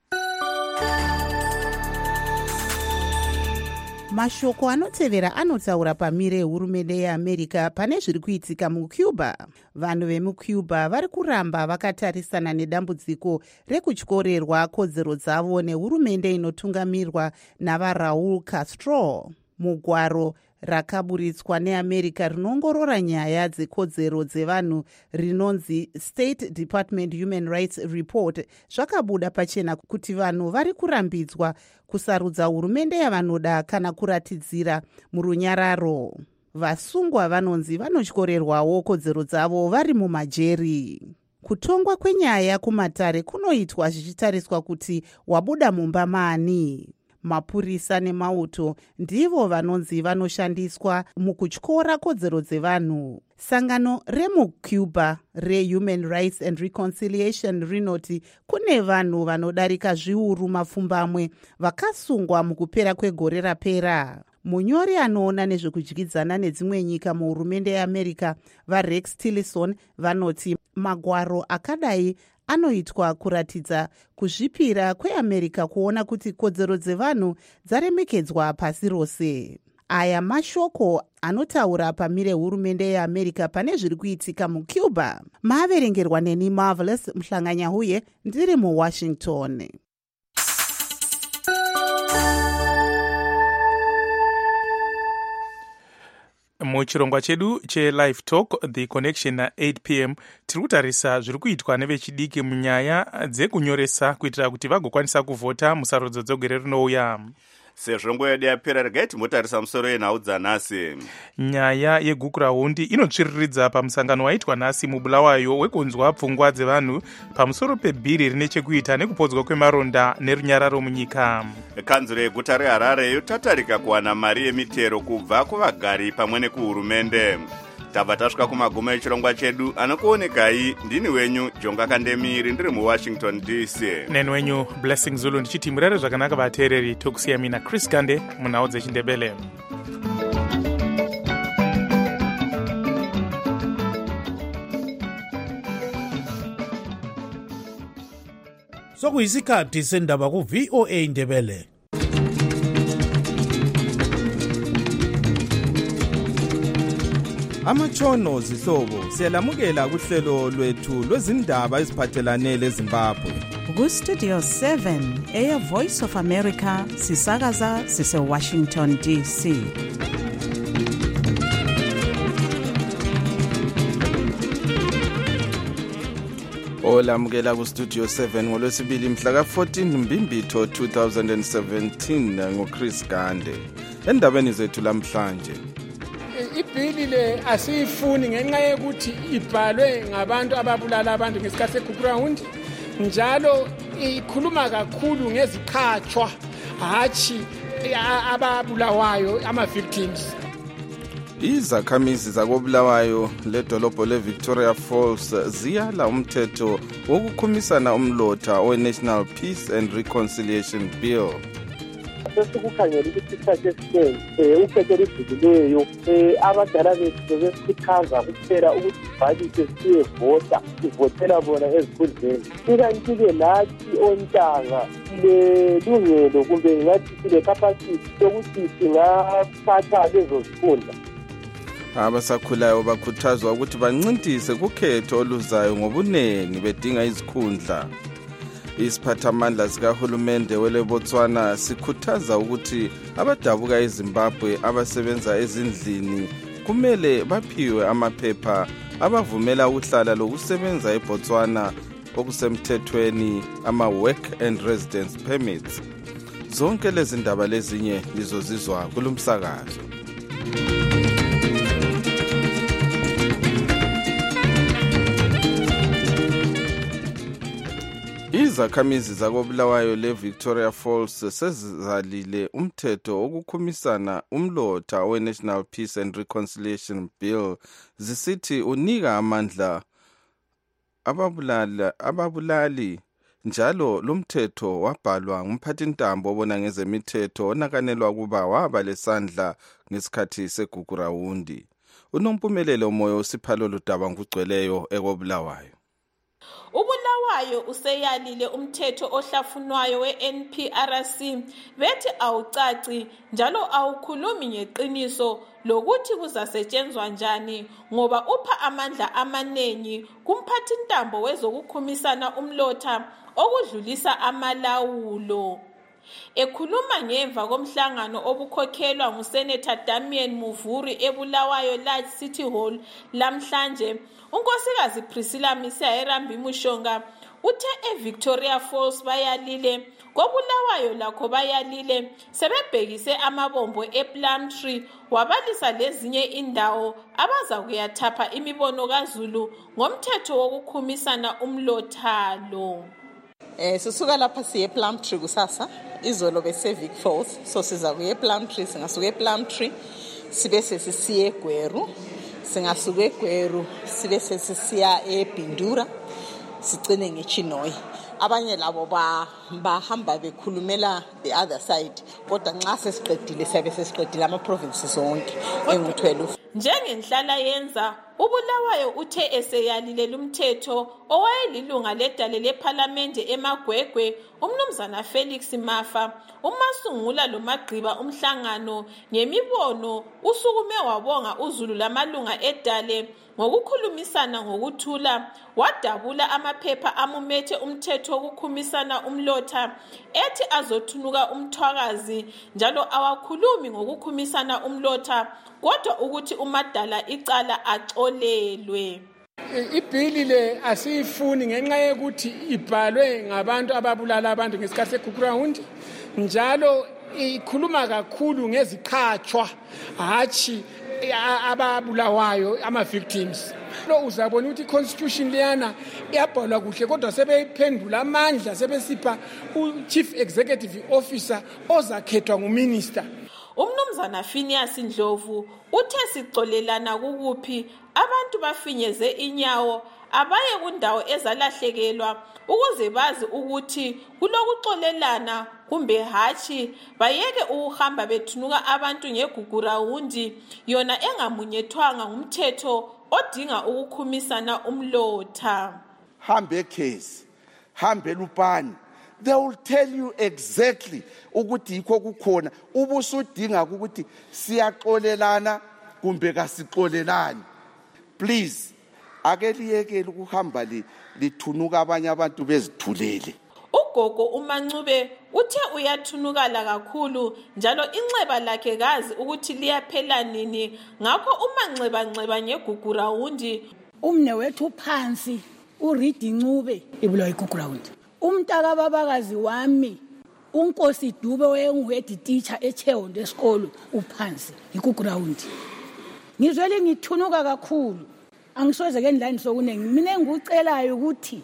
Mashoko anotevera anotaura pamire yehurumende yeAmerica pane zviri kuitika muCuba. Vanhu vemuCuba vari kuramba vakatarisana nedambudziko rekutyorerwa kodzero dzavo nehurumende inotungamirwa navaRaul Castro. Mugwaro rakaburitswa neAmerica rinoongorora nyaya dzekodzero dzevanhu rinonzi State Department Human Rights Report zvakabuda pachena kuti vanhu vari kurambidzwa kusarudza hurumende yavanoda kana kuratidzira murunyararo. Vasungwa vanonzi vanotyorerwawo kodzero dzavo vari mumajeri. Kutongwa kwenyaya kumatare kunoitwa zvichitariswa kuti wabuda mumba maani. Mapurisa nemauto ndivo vanonzi vanoshandiswa mukutyora kodzero dzevanhu. Sangano remuCuba reHuman Rights and Reconciliation rinoti kune vanhu vanodarika zviuru mapfumbamwe vakasungwa mukupera kwegore rapera. Munyori anoona nezvekudyidzana nedzimwe nyika muhurumende yeAmerica vaRex Tillerson vanoti magwaro akadai anoitwa kuratidza kuzvipira kweAmerica kuona kuti kodzero dzevanhu dzaremekedzwa pasi rose. Aya mashoko anotaura pamire hurumende yeAmerica pane zviri kuitika muCuba. Maaverengerwa neni Marvelous Mhlanganyahuye ndiri muWashington. Muchirongwa chedu cheLive Talk The Connection na8 p.m. tiri kutarisa zviri kuitwa nevechidiki munyaya dzekunyoresa kuitira kuti vagokwanisa kuvhota musarudzo dzegore rinouya. Sezvo nguva yedu yapera regai timbotarisa musoro yenhau dzanhasi. Nyaya yegukurahundi inotsviriridza pamusangano waitwa nhasi mubulawayo wekunzwa pfungwa dzevanhu pamusoro pebhiri rine chekuita nekupodzwa kwemaronda nerunyararo munyika. Kanzuro yeguta reHarare yotatarika kuwana mari yemitero kubva kuvagari pamwe nekuhurumende. tabva tasvika kumagumo echirongwa chedu. Anokuonekai ndini wenyu Jonga Kandemiri ndiri muWashington DC. Neni wenyu Blessing Zulu ndichiti murere zvakanaka vateereri tokusiya mina Chris Gande munhau dzechindebele. Sokuyisikhathi sendaba ku VOA Ndebele. Amatshono zihlobo siyalamukela kuhlelo lwethu lwezindaba eziphathelane leZimbabwe. Ku Studio 7 Air Voice of America sisakaza sise Washington DC. Olamukela ku Studio 7 ngolwesibili mhla ka-14 Mbimbitho 2017 ngoChris Gande. Endabeni zethu lamhlanje. Ibhili le asiyifuni ngenxa yokuthi ibhalwe ngabantu ababulala abantu ngesikhathi seguground, njalo ikhuluma kakhulu ngeziqhatshwa hatshi ababulawayo ama-victims. Izakhamizi zakobulawayo ledolobho leVictoria Falls ziyala umthetho wokukhumisana umlotha we-National Peace and Reconciliation Bill. Sesikukhangela ukuthi isikhathi esiningi ukhetho olujulileyo abadala bethu besikhuthaza kuphela ukuthi sibhalise siyevota, sivotela bona ezikhundleni. Ikanti-ke nathi ontanga silelungelo kumbe ngathi sile-capacity yokuthi singathatha lezo zikhundla. Abasakhulayo bakhuthazwa ukuthi bancintise kukhetho oluzayo ngobunengi bedinga izikhundla. Isiphathamandla sikahulumende weleBotswana sikhuthaza ukuthi abadabuka eZimbabwe abasebenza ezindlini kumele baphiwe amaphepha abavumela ukuhlala lokusebenza eBotswana okusemthethweni ama-work and residence permits. Zonke lezi ndaba lezinye lizozizwa kulumsakazo. Izakhamizi zakobulawayo leVictoria Falls sezizalile umthetho wokukhumisana umlotha we-National Peace and Reconciliation Bill zisithi unika amandla ababulali. Njalo lumthetho wabhalwa ngumphathintambo obona ngezemithetho onakanelwa kuba waba lesandla ngesikhathi segugurawundi. Unompumelelo moyo usiphalo ludaba ngugcweleyo ekobulawayo. Ubulawayo useyalile umthetho ohlafunwayo we-NPRC bethi awucaci njalo awukhulumi ngeqiniso lokuthi kuzasetshenzwa njani ngoba upha amandla amaningi kumphathintambo wezokukhumisana umlotha okudlulisa amalawulo. Ekhuluma ngemva komhlangano obukhokhelwa nguSenator Damian Muvuri eBulawayo Large City Hall lamhlanje, unkosikazi Priscilla Misiya Mushonga uthe eVictoria Falls bayalile, koBulawayo lakho bayalile, sebebhekise amabombo ePlumtree wabalisa lezinye indawo abaza kuyathapha imibono kaZulu ngomthetho wokukhumisana umlothalo. Sisuka lapha siye Plumtree kusasa, izolo bese Vic Falls, so siza kuye Plumtree, singasuka ePlumtree sibe sesiye eGweru, singasuka eGweru sibe sesiya eBindura, sigcine ngeChinoyi. Abanye labo bahamba bekhulumela the other side, kodwa nxa sesiqedile siyabe sesiqedile ama-provinces onke engu-12. Njengenhlala yenza uBulawayo uthe eseyalile lumthetho owayelilunga ledale lephalamende eMagwegwe umnumzana Felix Mafa umasungula lomagqiba umhlangano ngemibono usukume wabonga uZulu lamalunga edale ngokukhulumisana ngokuthula, wadabula amaphepha amumethe umthetho wokukhumisana umlotha ethi azothunuka umthwakazi njalo awakhulumi ngokukhumisana umlotha kodwa ukuthi umadala icala axolelwe. Ibhili le asiyifuni ngenxa yokuthi ibhalwe ngabantu ababulala abantu ngesikhathi seguground, njalo ikhuluma kakhulu ngeziqhatshwa hatshi ababulawayo ama-victims. Lo uzabona ukuthi i-constitution leyana iyabhalwa kuhle kodwa sebeyiphendula amandla sebesipha u-chief executive officer ozakhethwa nguminister. Umnumzana Phineas Ndlovu uthe sixolelana kukuphi abantu bafinyeze inyawo abaye kundawo ezalahlekelwa ukuze bazi ukuthi kulokuxolelana kumbe hatshi bayeke ukuhamba bethunuka abantu ngegugurawundi yona engamunyethwanga ngumthetho odinga ukukhumisana umlotha. Hambe case, hambe lupani. They will tell you exactly ukuthi yikho kukhona ubusudinga ukuthi siyaxolelana kumbe kasixolelani. Please ake liyekele ukuhamba lithunuka abanye abantu bezithulele. Ugogo uMancube uthe uyathunukala kakhulu njalo inxeba lakhe kazi ukuthi liyaphela nini ngakho umanxeba ngegugurawundi. Umne wethu phansi uRidi Ncube ibulawa igugurawundi. Umntaka babakazi wami uNkosi Dube oyenguhead teacher eChehondo esikolo uphansi igugurawundi. Ngizwele ngithunuka kakhulu. Angisoze ke ndlani sokunengi mina engikucelayo ukuthi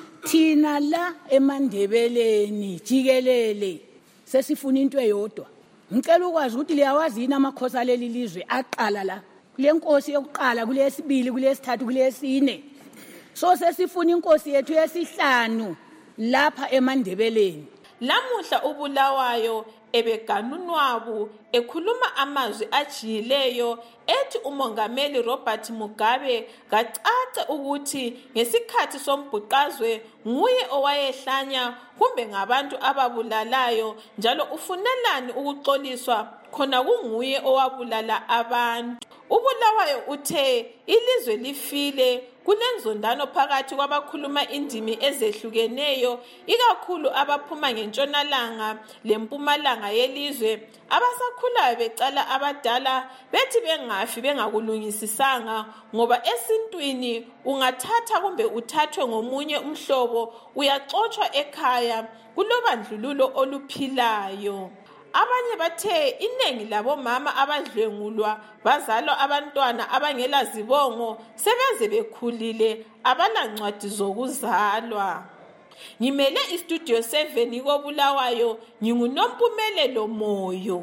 thina la eMandebeleni jikelele sesifuna into eyodwa. Ngicela ukwazi ukuthi liyawazi yini amakhosi aleli lizwe aqala la. Kule nkosi yokuqala kulesibili kulesithathu kulesine. So sesifuna inkosi yethu yesihlanu lapha eMandebeleni. Lamuhla uBulawayo ebeganunwabu ekhuluma amazwi ajiyileyo ethi umongameli Robert Mugabe kacace ukuthi ngesikhathi sombhuqazwe nguye owayehlanya kumbe ngabantu ababulalayo njalo ufunelani ukuxoliswa khona kunguye owabulala abantu. uBulawayo uthe ilizwe lifile kulenzondano phakathi kwabakhuluma indimi ezehlukeneyo ikakhulu abaphuma ngentshonalanga lempumalanga yelizwe abasakhulayo becala abadala bethi bengafi bengakulungisisanga ngoba esintwini ungathatha kumbe uthathwe ngomunye umhlobo uyaxotshwa ekhaya kulobandlululo oluphilayo. Abanye bathe inengi labomama abadlwengulwa bazalwa abantwana abangela zibongo sebeze bekhulile abalancwadi zokuzalwa. Ngimele istudio 7 koBulawayo nginguNompumelelo Moyo.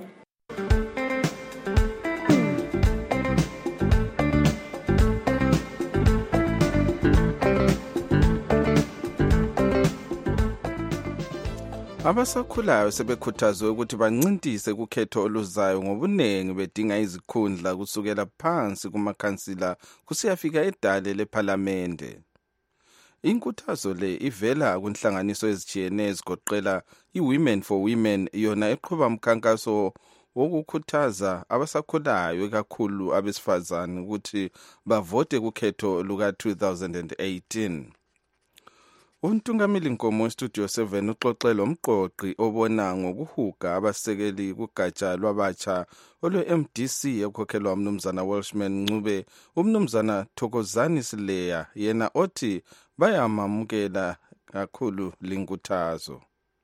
Abasakhulayo sebekhuthazwe ukuthi bancintise kukhetho oluzayo ngobunengi bedinga izikhundla kusukela phansi kumakhansila kusiyafika edale lePhalamende. Inkuthazo le ivela kunhlanganiso ezijiyeneyo ezigoqela iWomen for Women yona eqhuba umkhankaso wokukhuthaza abasakhulayo ekakhulu abesifazane ukuthi bavote kukhetho luka-2018. Untungameli Nkomo Studio 7 uxoxela umqoqi obona ngokuhuga abasekeli kugatsha lwabatsha olwe-MDC ekhokhelwa umnumzana Welshman Ncube, umnumzana Thokozani Sileya yena othi bayamamukela kakhulu linkuthazo.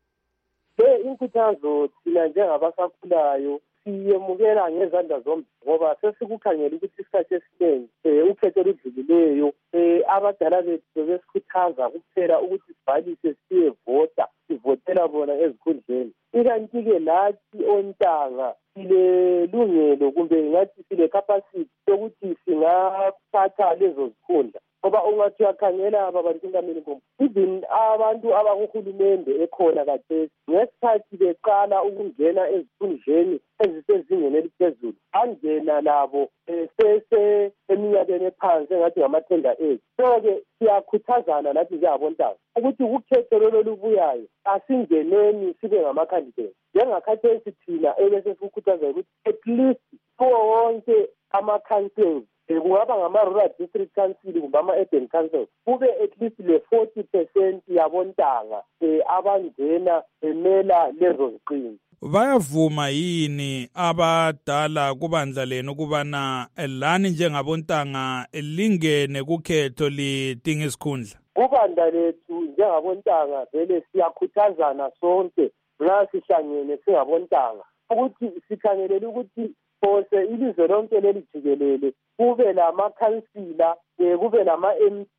Inkuthazo thina njengabasakhulayo siyemukela ngezandla zombili ngoba sesikukhangela ukuthi isikhathi esiningi ukhetho ludlulileyo abadala bethu besikhuthaza kuphela ukuthi sibhalise siyevota sivotela bona ezikhundleni. Ikanti-ke lathi ontanga silelungelo kumbe ngathi sile capacity yokuthi singathatha lezo zikhundla ngoba ungathi uyakhangela ababantungameli Nkomo even abantu abakuhulumende ekhona kathesi ngesikhathi beqala ukungena ezikhundleni ezisezingeni eliphezulu angena labo eminyakeni ephansi engathi ngamathenda ethu. So-ke siyakhuthazana nathi njengabontanga ukuthi ukhetho lolo lubuyayo asingeneni sibe ngamakhandidate njengakhathesi thina ebesesikhuthaza ukuthi at least kuwo wonke ama-councils kungaba ngama-rural district council kumbe ama-urban council kube at least le-40% yabontanga abangena bemela lezo ziqingi. Bayavuma yini abadala kubandla lenu ukubana lani njengabontanga lingene kukhetho lidinga isikhundla? Kubandla lethu njengabontanga vele siyakhuthazana sonke nxa sihlangene singabontanga ukuthi sikhangelele ukuthi phose ilizwe lonke leli jikelele kube lamakhansila kube lama-MC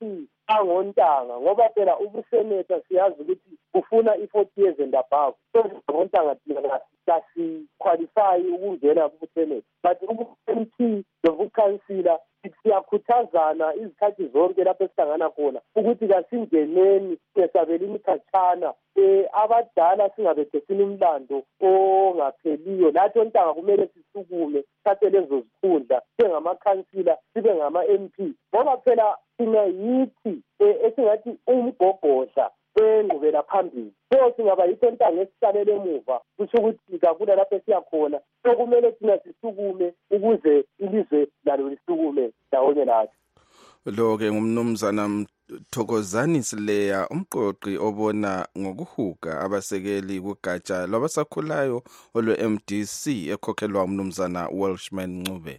angontanga ngoba phela ubuseneta siyazi ukuthi kufuna i-40 years and above. So ngontanga thina kasiqualify ukungena kubuseneta, but ubu-MP nobukhansila siyakhuthazana izikhathi zonke lapho esihlangana khona ukuthi kasingeneni sesabela imikhatshana abadala singabethesini umlando ongapheliyo. Lathi ontanga kumele sisukume sithathe lezo zikhundla singamakhansila sibe ngama-MP ngoba phela thina yithi esingathi umgogodla engqubela phambili. So singaba yitho ontanga esihlalele emuva kusho ukuthi kakula lapho esiyakhona. So kumele thina sisukume ukuze ilizwe lalo lisukume ndawonye lathi. Lo-ke ngumnumzana Thokozani Sileya, umqoqi obona ngokuhuga abasekeli kugatsha lwabasakhulayo olwe-MDC ekhokhelwa umnumzana Welshman Ncube.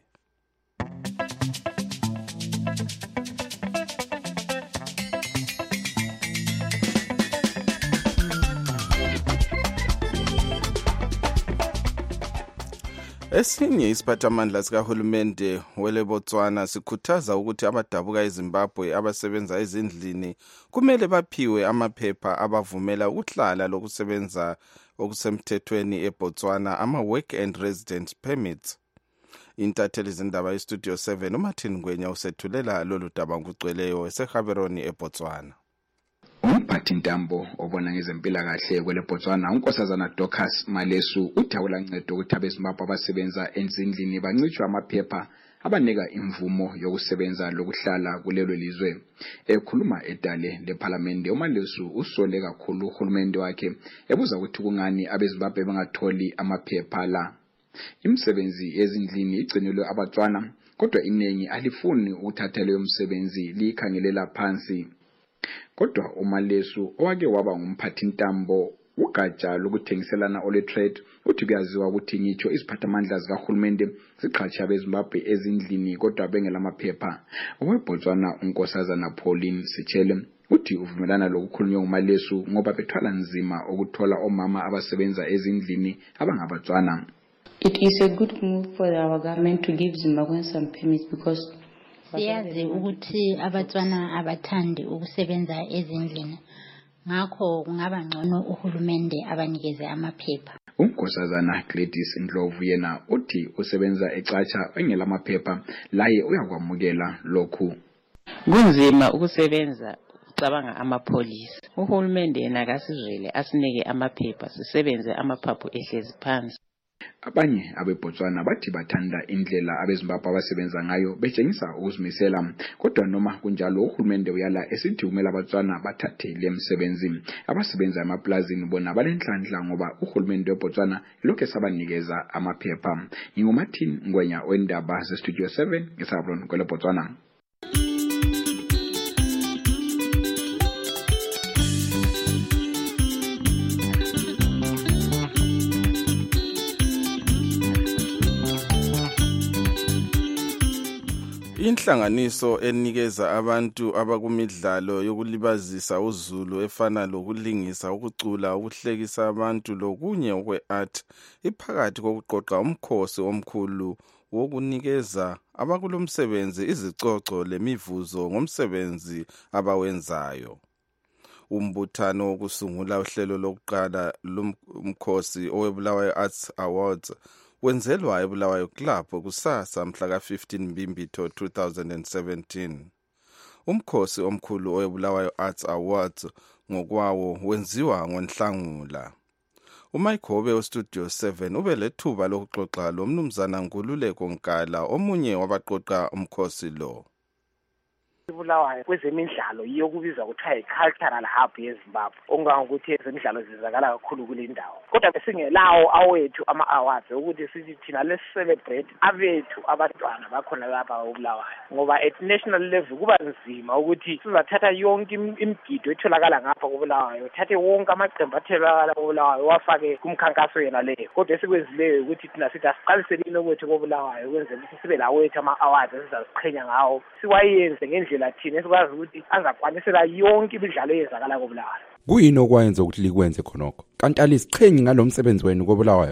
Esinye isiphathamandla sikahulumende weleBotswana sikhuthaza ukuthi abadabuka eZimbabwe abasebenza ezindlini kumele baphiwe amaphepha abavumela ukuhlala lokusebenza okusemthethweni eBotswana, ama-work and resident permits. Intatheli zindaba yeStudio 7 uMartin Ngwenya usethulela lolu daba ngugcweleyo eseGaborone eBotswana. Umphathintambo obona ngezempilakahle kweleBotswana unkosazana Dorcas Malesu uthawula ncedo ukuthi abeZimbabwe abasebenza ezindlini bancitshwe amaphepha abanika imvumo yokusebenza lokuhlala kulelo lizwe. Ekhuluma edale leParliament, uMalesu usole kakhulu uhulumende wakhe ebuza ukuthi kungani abeZimbabwe bangatholi amaphepha la. Imisebenzi ezindlini igcinelwe abaTswana kodwa iningi alifuni ukuthatha leyo msebenzi likhangelela phansi. Kodwa uMalesu owake waba ngumphathintambo ugatsha lokuthengiselana ole trade uthi kuyaziwa ukuthi ngitsho iziphathamandla zikahulumende ziqhatsha abeZimbabwe ezindlini kodwa bengela amaphepha. OweBotswana unkosazana Pauline Sechele uthi uvumelana lokukhulunywa nguMalesu ngoba bethwala nzima ukuthola omama abasebenza ezindlini abangabaTswana. It is a good move for our government to give Zimbabweans some permits because siyazi ukuthi abaTswana abathandi ukusebenza ezindlini, ngakho kungaba ngcono uhulumende abanikeze amaphepha. Unkosazana Gladys Ndlovu yena uthi usebenza ecatsha engela amaphepha laye uyakwamukela lokhu. Kunzima ukusebenza ucabanga amapolisi. Uhulumende yena akasizwele asinike amaphepha sisebenze amaphaphu ehlezi phansi. Abanye abeBotswana bathi bathanda indlela abeZimbabwe abasebenza ngayo betshengisa ukuzimisela, kodwa noma kunjalo uhulumende uyala esithi kumele abaTswana bathathe le msebenzi. Abasebenza emaplazini bona balenhlanhla ngoba uhulumende weBotswana lokho sabanikeza amaphepha. NginguMartin Ngwenya wendaba zeStudio 7 eGaborone kweleBotswana. Inhlanganiso enikeza abantu abakumidlalo yokulibazisa uzulu efana lokulingisa, ukucula, ukuhlekisa abantu lokunye okwe-art iphakathi kokuqoqa umkhosi omkhulu wokunikeza abakulomsebenzi izicoco lemivuzo ngomsebenzi abawenzayo. Umbuthano wokusungula uhlelo lokuqala lomkhosi owebulawayo Arts Awards wenzelwa eBulawayo Club kusasa mhla ka-15 Mbimbitho 2017. Umkhosi omkhulu owebulawayo Arts Awards ngokwawo wenziwa ngoNhlangula. uMayigobe weStudio 7 ube lethuba lokuxoxa lomnumzana Nkululeko Nkala omunye wabaqoqa umkhosi lo. Bulawayo kwezemidlalo yiyo kubizwa kuthiwa i-cultural hub yeZimbabwe, okungangokuthi ezemidlalo zizakala kakhulu kule ndawo. Kodwa besingelawo awethu ama-awards ukuthi sithi thina let's-celebrate abethu abantwana bakhona lapha eBulawayo, ngoba at national level kuba nzima ukuthi sizathatha yonke imigido etholakala ngapha koBulawayo, thathe wonke amaqembu atholakala koBulawayo wafake kumkhankaso yena leyo. Kodwa esikwenzileyo ukuthi thina sithi asiqaliseleni okwethu koBulawayo ukwenzela ukuthi sibe lawethu ama-awards esizaziqhenya ngawo, siwayenze ngendlela thina esikwazi ukuthi azakwanisela yonke imidlalo eyenzakala koBulawayo. Kuyini okwayenza ukuthi likwenze khonokho? Kanti aliziqhenyi ngalomsebenzi wenu koBulawayo?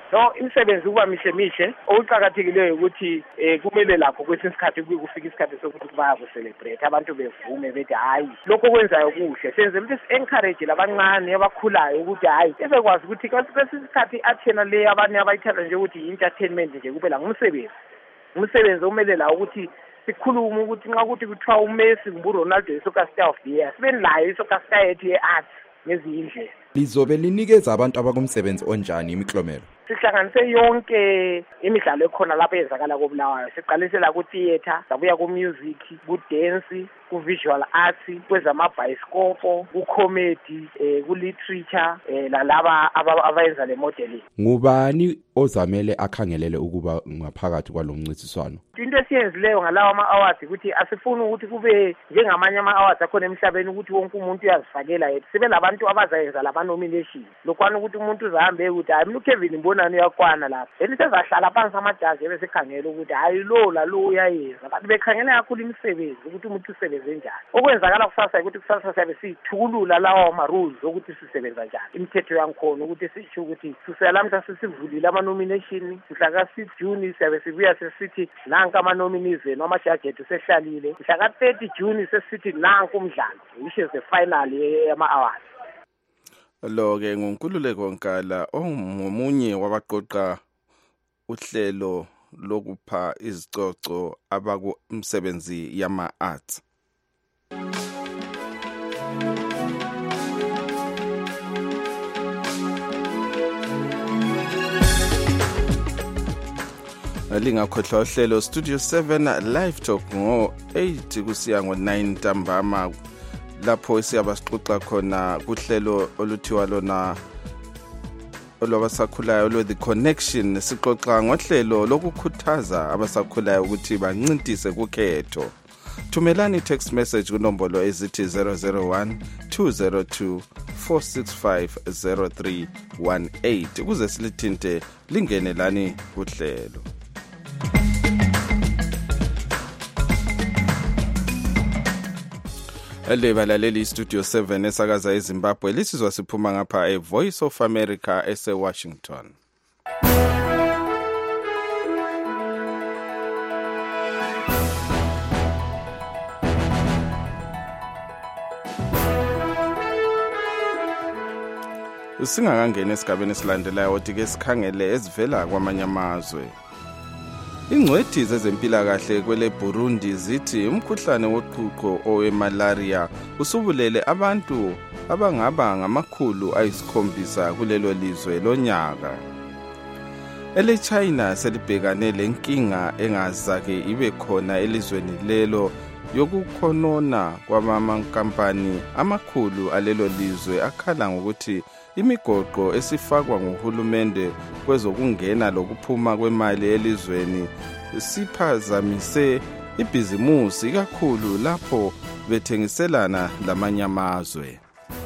no imisebenzi kuba mihle okuqhakathekileyo ukuthi kumele lapho kwesinye isikhathi kufika isikhathi sokuthi bayakucelebrate abantu bevume bethi hayi lokho kwenzayo kuhle senze ukuthi encourage labancane abakhulayo ukuthi hayi ebekwazi ukuthi kwesinye isikhathi athena le abanye abayithatha nje ukuthi entertainment nje kubela umsebenzi omele la ukuthi sikhuluma ukuthi nxa ukuthi kuthiwa uMessi kumbe uRonaldo isoccer star of the year sibe nayo isoccer star yethu ye-art ngezindlela. Lizobe linikeza abantu abakumsebenzi onjani imiklomelo? Sihlanganise yonke imidlalo ekhona lapho eyenzakala koBulawayo. Siqalisela ku-theater, sabuya ku-music, ku-dance, ku-visual arts, kwezamabhayisikopho, ku-comedy, ku-literature, lalaba abayenza le modeling. Ngubani ozamele akhangelele ukuba ngaphakathi kwalomncintiswano? Into esiyenzileyo ngalawa ama-awards ukuthi asifuni ukuthi kube njengamanye ama-awards akhona emhlabeni ukuthi wonke umuntu uyazifakela yethu. Sibe labantu abazayenza lama-nomination. Lokwana ukuthi umuntu uzahambe ukuthi hayi mina uKevin mbonani uyakwana lapha. Then sezahlala phansi amajaji ebesekhangela ukuthi hayi lo uyayenza. Abantu bekhangela kakhulu imisebenzi ukuthi umuntu usebenze njani. Okwenzakala kusasa ukuthi kusasa siyabe sithukulula lawa ma-rules ukuthi sisebenza njani. Imithetho yankhona ukuthi sisho ukuthi kuselalamhla sesivulile ama-nomination mhla ka-6 June siyabe sibuya sesithi nanka ama-nominees amajaji ethu sehlalile. Mhla ka-30 June sesithi nanka umdlalo which is the final yama-awards. Lo-ke nguNkululeko Nkala ongomunye wabaqoqa uhlelo lokupha izicoco abakumsebenzi yama-arts. Lingakhohlwa uhlelo Studio 7 Live Talk ngo-8 kusiya ngo-9 ntambama lapho siyabasixoxa khona kuhlelo oluthiwa lona olwabasakhulayo olwe-The Connection. Sixoxa ngohlelo lokukhuthaza abasakhulayo ukuthi bancintise kukhetho. Thumelani text message kunombolo ezithi 001 202 465 0318 ukuze silithinte lingene lani kuhlelo. Balaleli Studio 7 esakaza eZimbabwe lisizwa siphuma ngapha eVoice of America eseWashington. Singakangena esigabeni esilandelayo othi-ke sikhangele ezivela kwamanye amazwe. Ingcwethi zezempilakahle kwele Burundi zithi umkhuhlane woqhuqho owemalaria usubulele abantu abangaba ngama700 kulelo lizwe lonyaka. EleChina selibhekane lenkinga engazake ibe khona elizweni lelo yokukhonona kwamakampani amakhulu alelo lizwe akhala ngokuthi imigoqo esifakwa nguhulumende kwezokungena lokuphuma kwemali elizweni siphazamise ibhizimusi kakhulu lapho bethengiselana lamanye amazwe.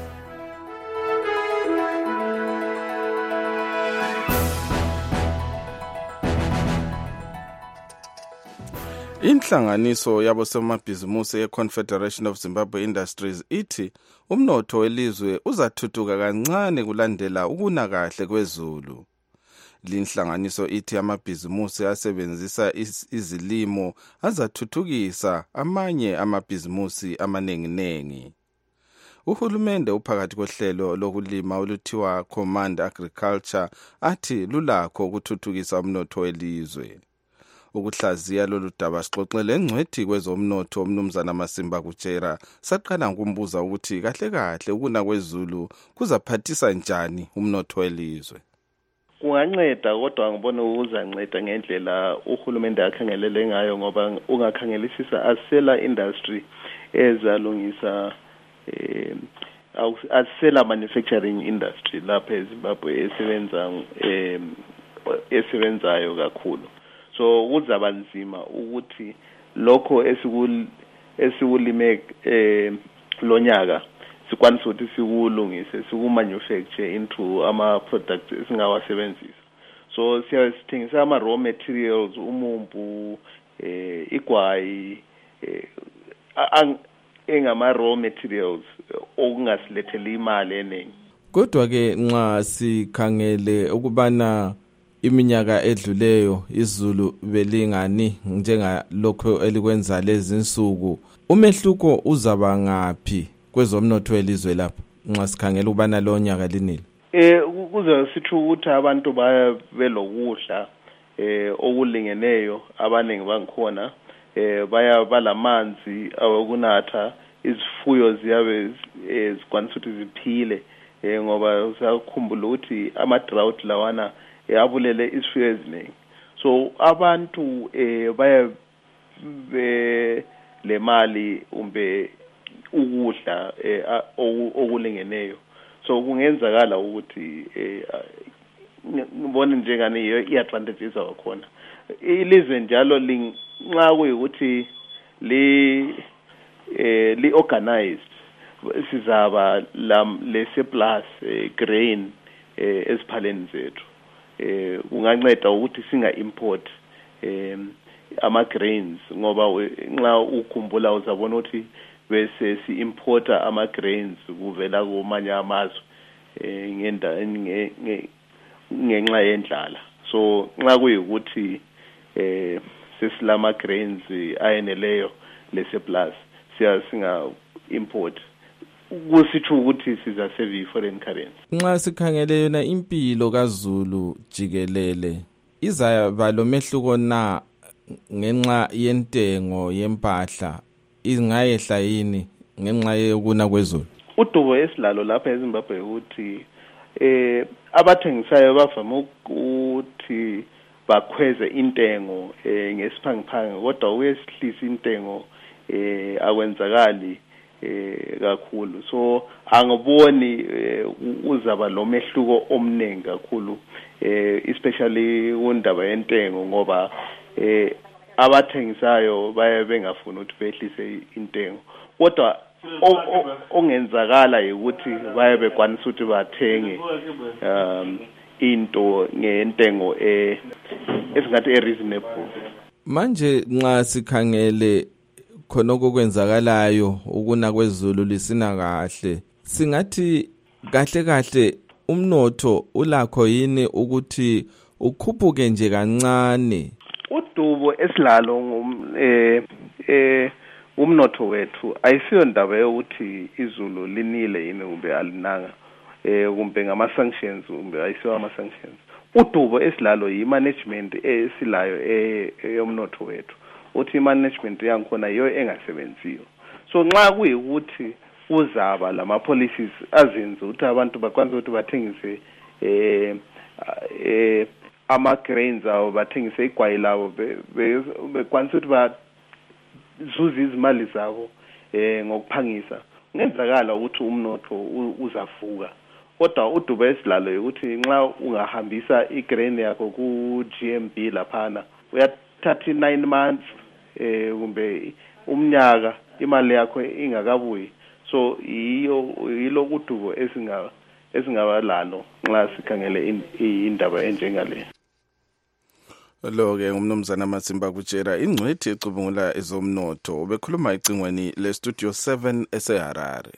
Inhlanganiso yabosomabhizimusi ye-Confederation of Zimbabwe Industries ithi umnotho welizwe uzathuthuka kancane kulandela ukuna kahle kwezulu. Linhlanganiso ithi amabhizimusi asebenzisa izilimo azathuthukisa amanye amabhizimusi amanenginengi. Uhulumende uphakathi kohlelo lokulima oluthiwa Command Agriculture athi lulakho ukuthuthukisa umnotho welizwe. Ukuhlaziya lolu daba sixoxele engcwethi kwezomnotho umnumzana Masimba Kutshera saqala ngokumbuza ukuthi kahle ukuna kwezulu kuzaphathisa njani umnotho welizwe. Kunganceda kodwa ngibona uzanceda ngendlela uhulumende akhangelele ngayo ngoba ungakhangelisisa asela industry ezalungisa asela manufacturing industry lapha eZimbabwe esebenzayo kakhulu. So kuzaba nzima ukuthi lokho esikulime lonyaka sikwanise ukuthi sikulungise sikumanufacture into ama products esingawasebenzisa. So siyasithengisa ama raw materials umumbu igwayi engama raw materials okungasilethela imali eningi. Kodwa ke nxa sikhangele ukubana iminyaka edluleyo izulu belingani njengalokho elikwenza lezi insuku. Umehluko uzaba ngaphi kwezomnotho elizwe lapha nxa sikhangela ubana lo nyaka linile? Kuze sithu ukuthi abantu baya belokudla okulingeneyo, abaningi bangikhona baya balamanzi awokunatha, izifuyo ziyabe zikwanisa ukuthi ziphile ngoba usakhumbula ukuthi ama-drought lawana abulele izifuyo eziningi. So abantu baya le mali umbe ukudla okulingeneyo. So kungenzakala ukuthi ngibone njengani i-advantage izakhona. Ilizwe njalo nxa kuyikuthi li-organized, sizaba le-surplus grain eziphaleni zethu. Kunganceda ukuthi singa-import ama-grains ngoba nxa ukhumbula uzabona ukuthi bese si-importa ama-grains kuvela kumanye amazwe ngenxa yendlala. So nxa kuyikuthi sesilama-grains ayeneleyo le-surplus singa-import, kusitsho ukuthi sizasave i-foreign currency. Nxa sikhangele yona impilo kaZulu jikelele izaba lo mehluko na ngenxa yentengo yempahla ingayehla yini ngenxa yokuna kwezulu? Udubo esilalo lapha eZimbabwe ukuthi abathengisayo bavame ukuthi bakhweze intengo ngesiphangiphangi, kodwa uyehlisa intengo akwenzakali kakhulu. So angiboni uzaba lo mehluko omningi kakhulu, especially undaba yentengo ngoba abathengisayo baye bengafuni ukuthi behlise intengo, kodwa ongenzakala ukuthi baye bekwanisa ukuthi bathenge into ngentengo esingathi reasonable. Manje nxa sikhangele khonoko kwenzakalayo ukuna kwezulu lisina kahle, singathi kahle umnotho ulakho yini ukuthi ukhuphuke nje kancane? Udubo esilalo umnotho wethu ayisiyo ndaba yokuthi izulu linile yini kumbe alinanga, kumbe ngama-sanctions kumbe ayisiyo ama-sanctions. Udubo esilalo yi-management esilayo yomnotho wethu, uthi i-management yangikhona yiyo engasebenziyo. So nxa kuyikuthi uzaba lama-policies azenze ukuthi abantu bakwanise ukuthi bathengise ama-grains abo, bathengise igwayi labo, bekwanise ukuthi bazuze izimali zabo ngokuphangisa, kungenzakala ukuthi umnotho uzavuka. Kodwa udubo esilalo ukuthi nxa ungahambisa igrain yakho ku-GMB laphana uyathatha 9 months kumbe umnyaka imali yakho ingakabuyi. So yilo udubo esingaba lalo nxa sikhangele indaba enjengale. Lo-ke ngumnumzana Masimba Kutshera, ingcwethi ecubungula ezomnotho, ubekhuluma ecingweni le-Studio 7 eseHarare.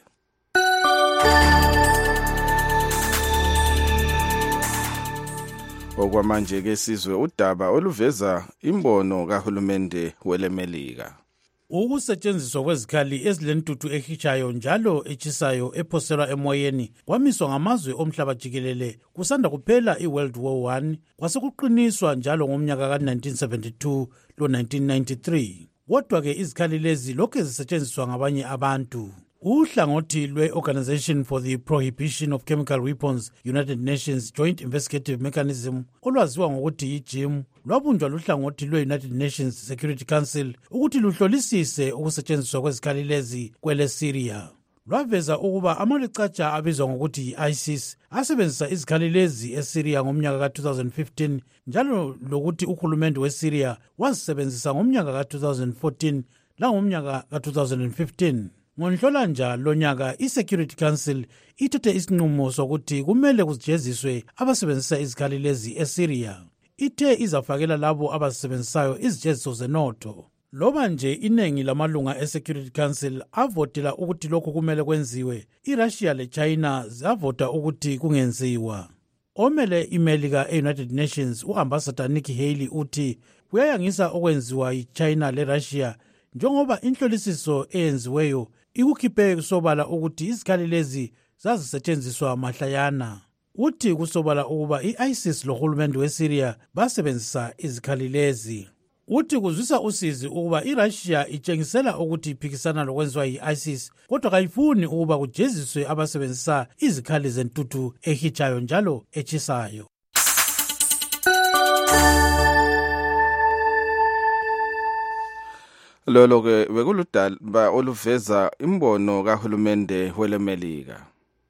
Okwamanje-ke sizwe udaba oluveza imbono kahulumende welemelika. Ukusetshenziswa kwezikhali ezilentuthu ehitshayo njalo etshisayo ephoselwa emoyeni kwamiswa ngamazwe omhlaba jikelele kusanda kuphela iWorld War I, kwasekuqiniswa njalo ngomnyaka ka-1972 lo-1993. Kodwa-ke izikhali lezi lokhu zisetshenziswa ngabanye abantu. Uhlangothi lwe-Organization for the Prohibition of Chemical Weapons, United Nations Joint Investigative Mechanism, olwaziwa ngokuthi yi-JIM, lwabunjwa luhlangothi lwe-United Nations Security Council ukuthi luhlolisise ukusetshenziswa kwezikhali lezi kwele-Syria. Lwaveza ukuba amalicatsha abizwa ngokuthi yi-ISIS asebenzisa izikhali lezi eSyria ngomnyaka ka-2015, njalo lokuthi uhulumende weSyria wazisebenzisa ngomnyaka ka-2014 langomnyaka ka-2015. Ngonhlolanja lonyaka i-Security Council ithethe isinqumo sokuthi kumele kuzijeziswe abasebenzisa izikhali lezi eSyria. Ithe izafakela labo abazisebenzisayo izijeziso zenotho. Loba nje inengi lamalunga e-Security Council avotela ukuthi lokhu kumele kwenziwe, iRussia leChina zavota ukuthi kungenziwa. omele imelika e-United Nations u-Ambassador Nikki Haley uthi kuyayangisa okwenziwa yi-China le-Russia njengoba inhlolisiso eyenziweyo ikukhiphe kusobala ukuthi izikhali lezi zazisetshenziswa mahlayana. Uthi kusobala ukuba i-ISIS lohulumende weSyria basebenzisa izikhali lezi. Uthi kuzwisa usizi ukuba iRussia itshengisela ukuthi iphikisana lokwenziwa yi-ISIS kodwa kayifuni ukuba kujeziswe abasebenzisa izikhali zentuthu ehitshayo njalo etshisayo. Lolo-ke bekuludaba oluveza imbono kahulumende welemelika.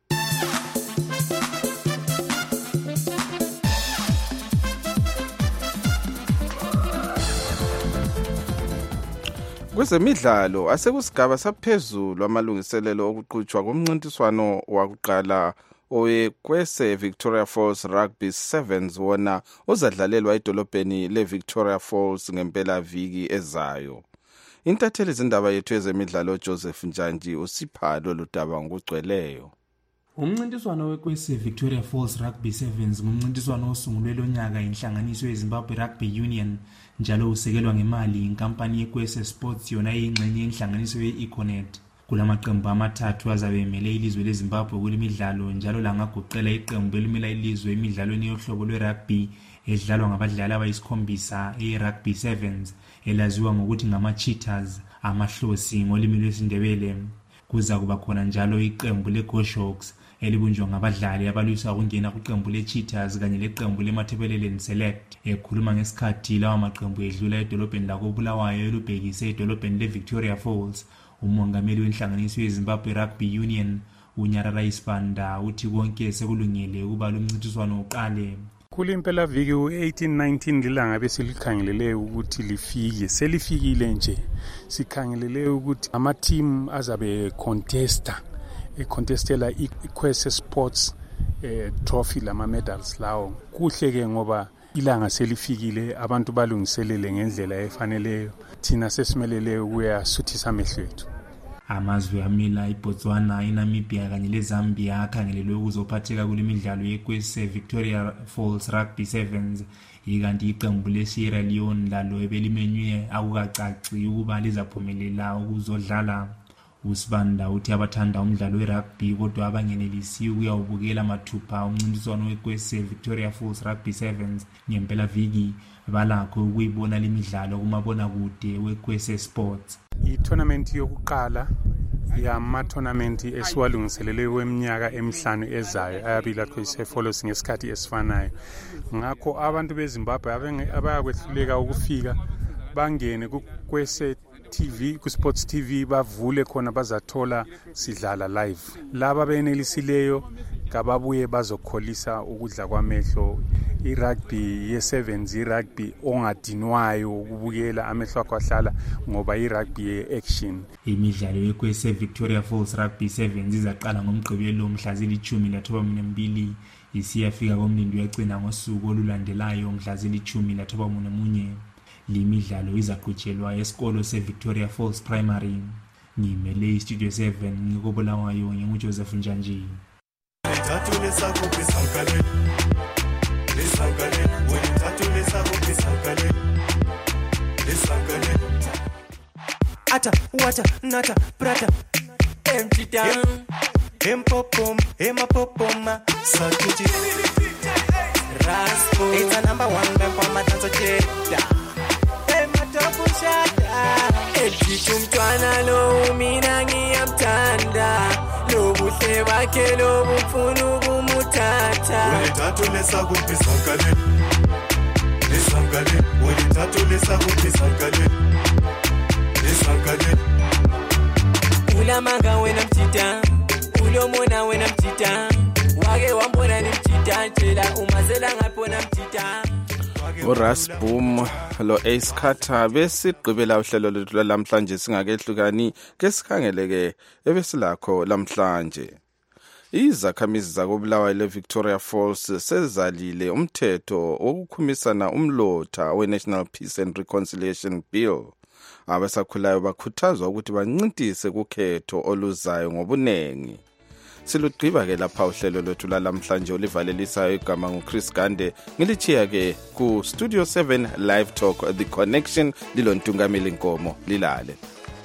Kwezemidlalo asekusigaba saphezulu amalungiselelo okuqhutshwa komncintiswano wakuqala owekwese Victoria Falls Rugby Sevens wona ozadlalelwa edolobheni leVictoria Falls ngempela viki ezayo. Intatheli zindaba yethu ezemidlalo Joseph Njanji usipha lolu daba ngokugcweleyo. Umncintiswano wekwese Victoria Falls Rugby Sevens ngumncintiswano osungulwe lonyaka inhlanganiso yeZimbabwe Rugby Union njalo usekelwa ngemali inkampani yekwese Sports yona eyingxenye yenhlanganiso ye-Econet. Kulamaqembu amathathu azabe emele ilizwe leZimbabwe kulemidlalo njalo langagoqela iqembu elimela ilizwe emidlalweni yohlobo lwe-rugby edlalwa ngabadlali abayisikhombisa e-Rugby Sevens elaziwa ngokuthi ngama-Cheetahs amahlosi ngolimi lwesiNdebele. Kuza kuba khona njalo iqembu le-Goshawks elibunjwa ngabadlali abalwisa ukungena kwiqembu le-Cheetahs kanye leqembu le-Matabeleland Select. Ekhuluma ngesikhathi lawa maqembu edlula edolobheni lakoBulawayo elubhekise edolobheni le-Victoria Falls, umongameli wenhlanganiso yeZimbabwe Rugby Union uNyarara Isibanda uthi konke sekulungile ukuba lo mncintiswano uqale. Kulimpela viki u-18-19 lilanga beselikhangelele ukuthi lifike, selifikile nje. Sikhangelele ukuthi ama-team azabe contestela ikwese Sports trophy lama-medals lawo. Kuhle-ke ngoba ilanga selifikile, abantu balungiselele ngendlela efaneleyo. Thina sesimelele ukuyasuthisa amehlo ethu. Amazwe amila iBotswana, iNamibia kanye leZambia akhangelelwe ukuzophatheka kulemidlalo yekwese Victoria Falls Rugby Sevens. Ikanti iqembu leSierra Leone lalo ebelimenywe akukacaci ukuba lizaphumelela ukuzodlala. Usibanda uthi abathanda umdlalo werugby kodwa abangenelisi ukuyawubukela mathupha umncintiswano wekwese Victoria Falls Rugby Sevens ngempela viki balakho ukuyibona lemidlalo kumabonakude wekwese Sports. I-tournament yokuqala yama-tournament esiwalungiselele weminyaka emihlanu ezayo ayabilakho ise-follows ngesikhathi esifanayo. Ngakho abantu beZimbabwe abayakwehluleka ukufika bangene kukwese TV, kuSports TV bavule khona bazathola sidlala live. Laba benelisileyo kababuye bazokholisa ukudla kwamehlo. I-rugby ye-sevens i-rugby ongadinwayo ukubukela amehlo akho ahlala ngoba i-rugby ye-action. Imidlalo yekwese Victoria Falls Rugby Sevens izaqala ngomgqibelo mhla zili-12 isiyafika komlindi wegcina ngosuku olulandelayo mhla zili-11. Limidlalo izaqhutshelwa esikolo seVictoria Falls Primary. Ngimele iStudio 7 ngikobulawayo nginguJoseph Njanji. Ata, wata, nata, prata, empty down, empopom, emapopoma, sakiti, raspo. It's a number one band for my dance cheta. Ematopu shata, ejitumtwana lo mina ngiyamthanda, lo buhle bakhe lo bufunu kumuthatha. Wethathu lesakuphi sankale, lesankale, wethathu lesakuphi sankale. Ulamanga wena mchita, ulomona wena mchita, wake wambona ni mchita, chela umazela ngapona mchita. uRasboom lo Ace Carter besigqibela uhlelo lethu lamhlanje singakehlukani ke sikhangeleke ebesilakho lamhlanje. Izakhamizi zakobulawayo leVictoria Falls sezalile umthetho wokukhumisana umlotha weNational Peace and Reconciliation Bill. Abasakhulayo bakhuthazwa ukuthi bancintise kukhetho oluzayo ngobunengi. Silugqiba-ke lapha uhlelo lwethu lalamhlanje olivalelisayo igama nguChris Gande. Ngilichiya-ke ku Studio 7 Live Talk The Connection lilontungameli Nkomo lilale.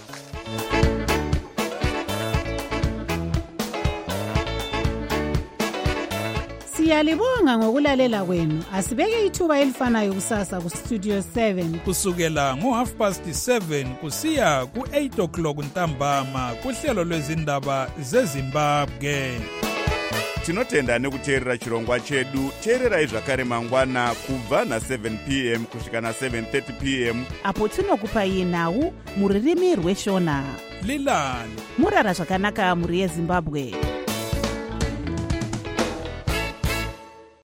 Siyalibonga ngokulalela kwenu. Asibeke ithuba elifanayo kusasa ku Studio 7 kusukela ngo7:30 kusiya ku8 o'clock ntambama kuhlelo lwezindaba zeZimbabwe. Tinotenda nekuteerera chirongwa chedu. Teererai zvakare mangwana kubva na7 p.m. kusvika na7:30 p.m. apo tinokupai nhau muririmi rweshona. Lilani murara zvakanaka muri yeZimbabwe.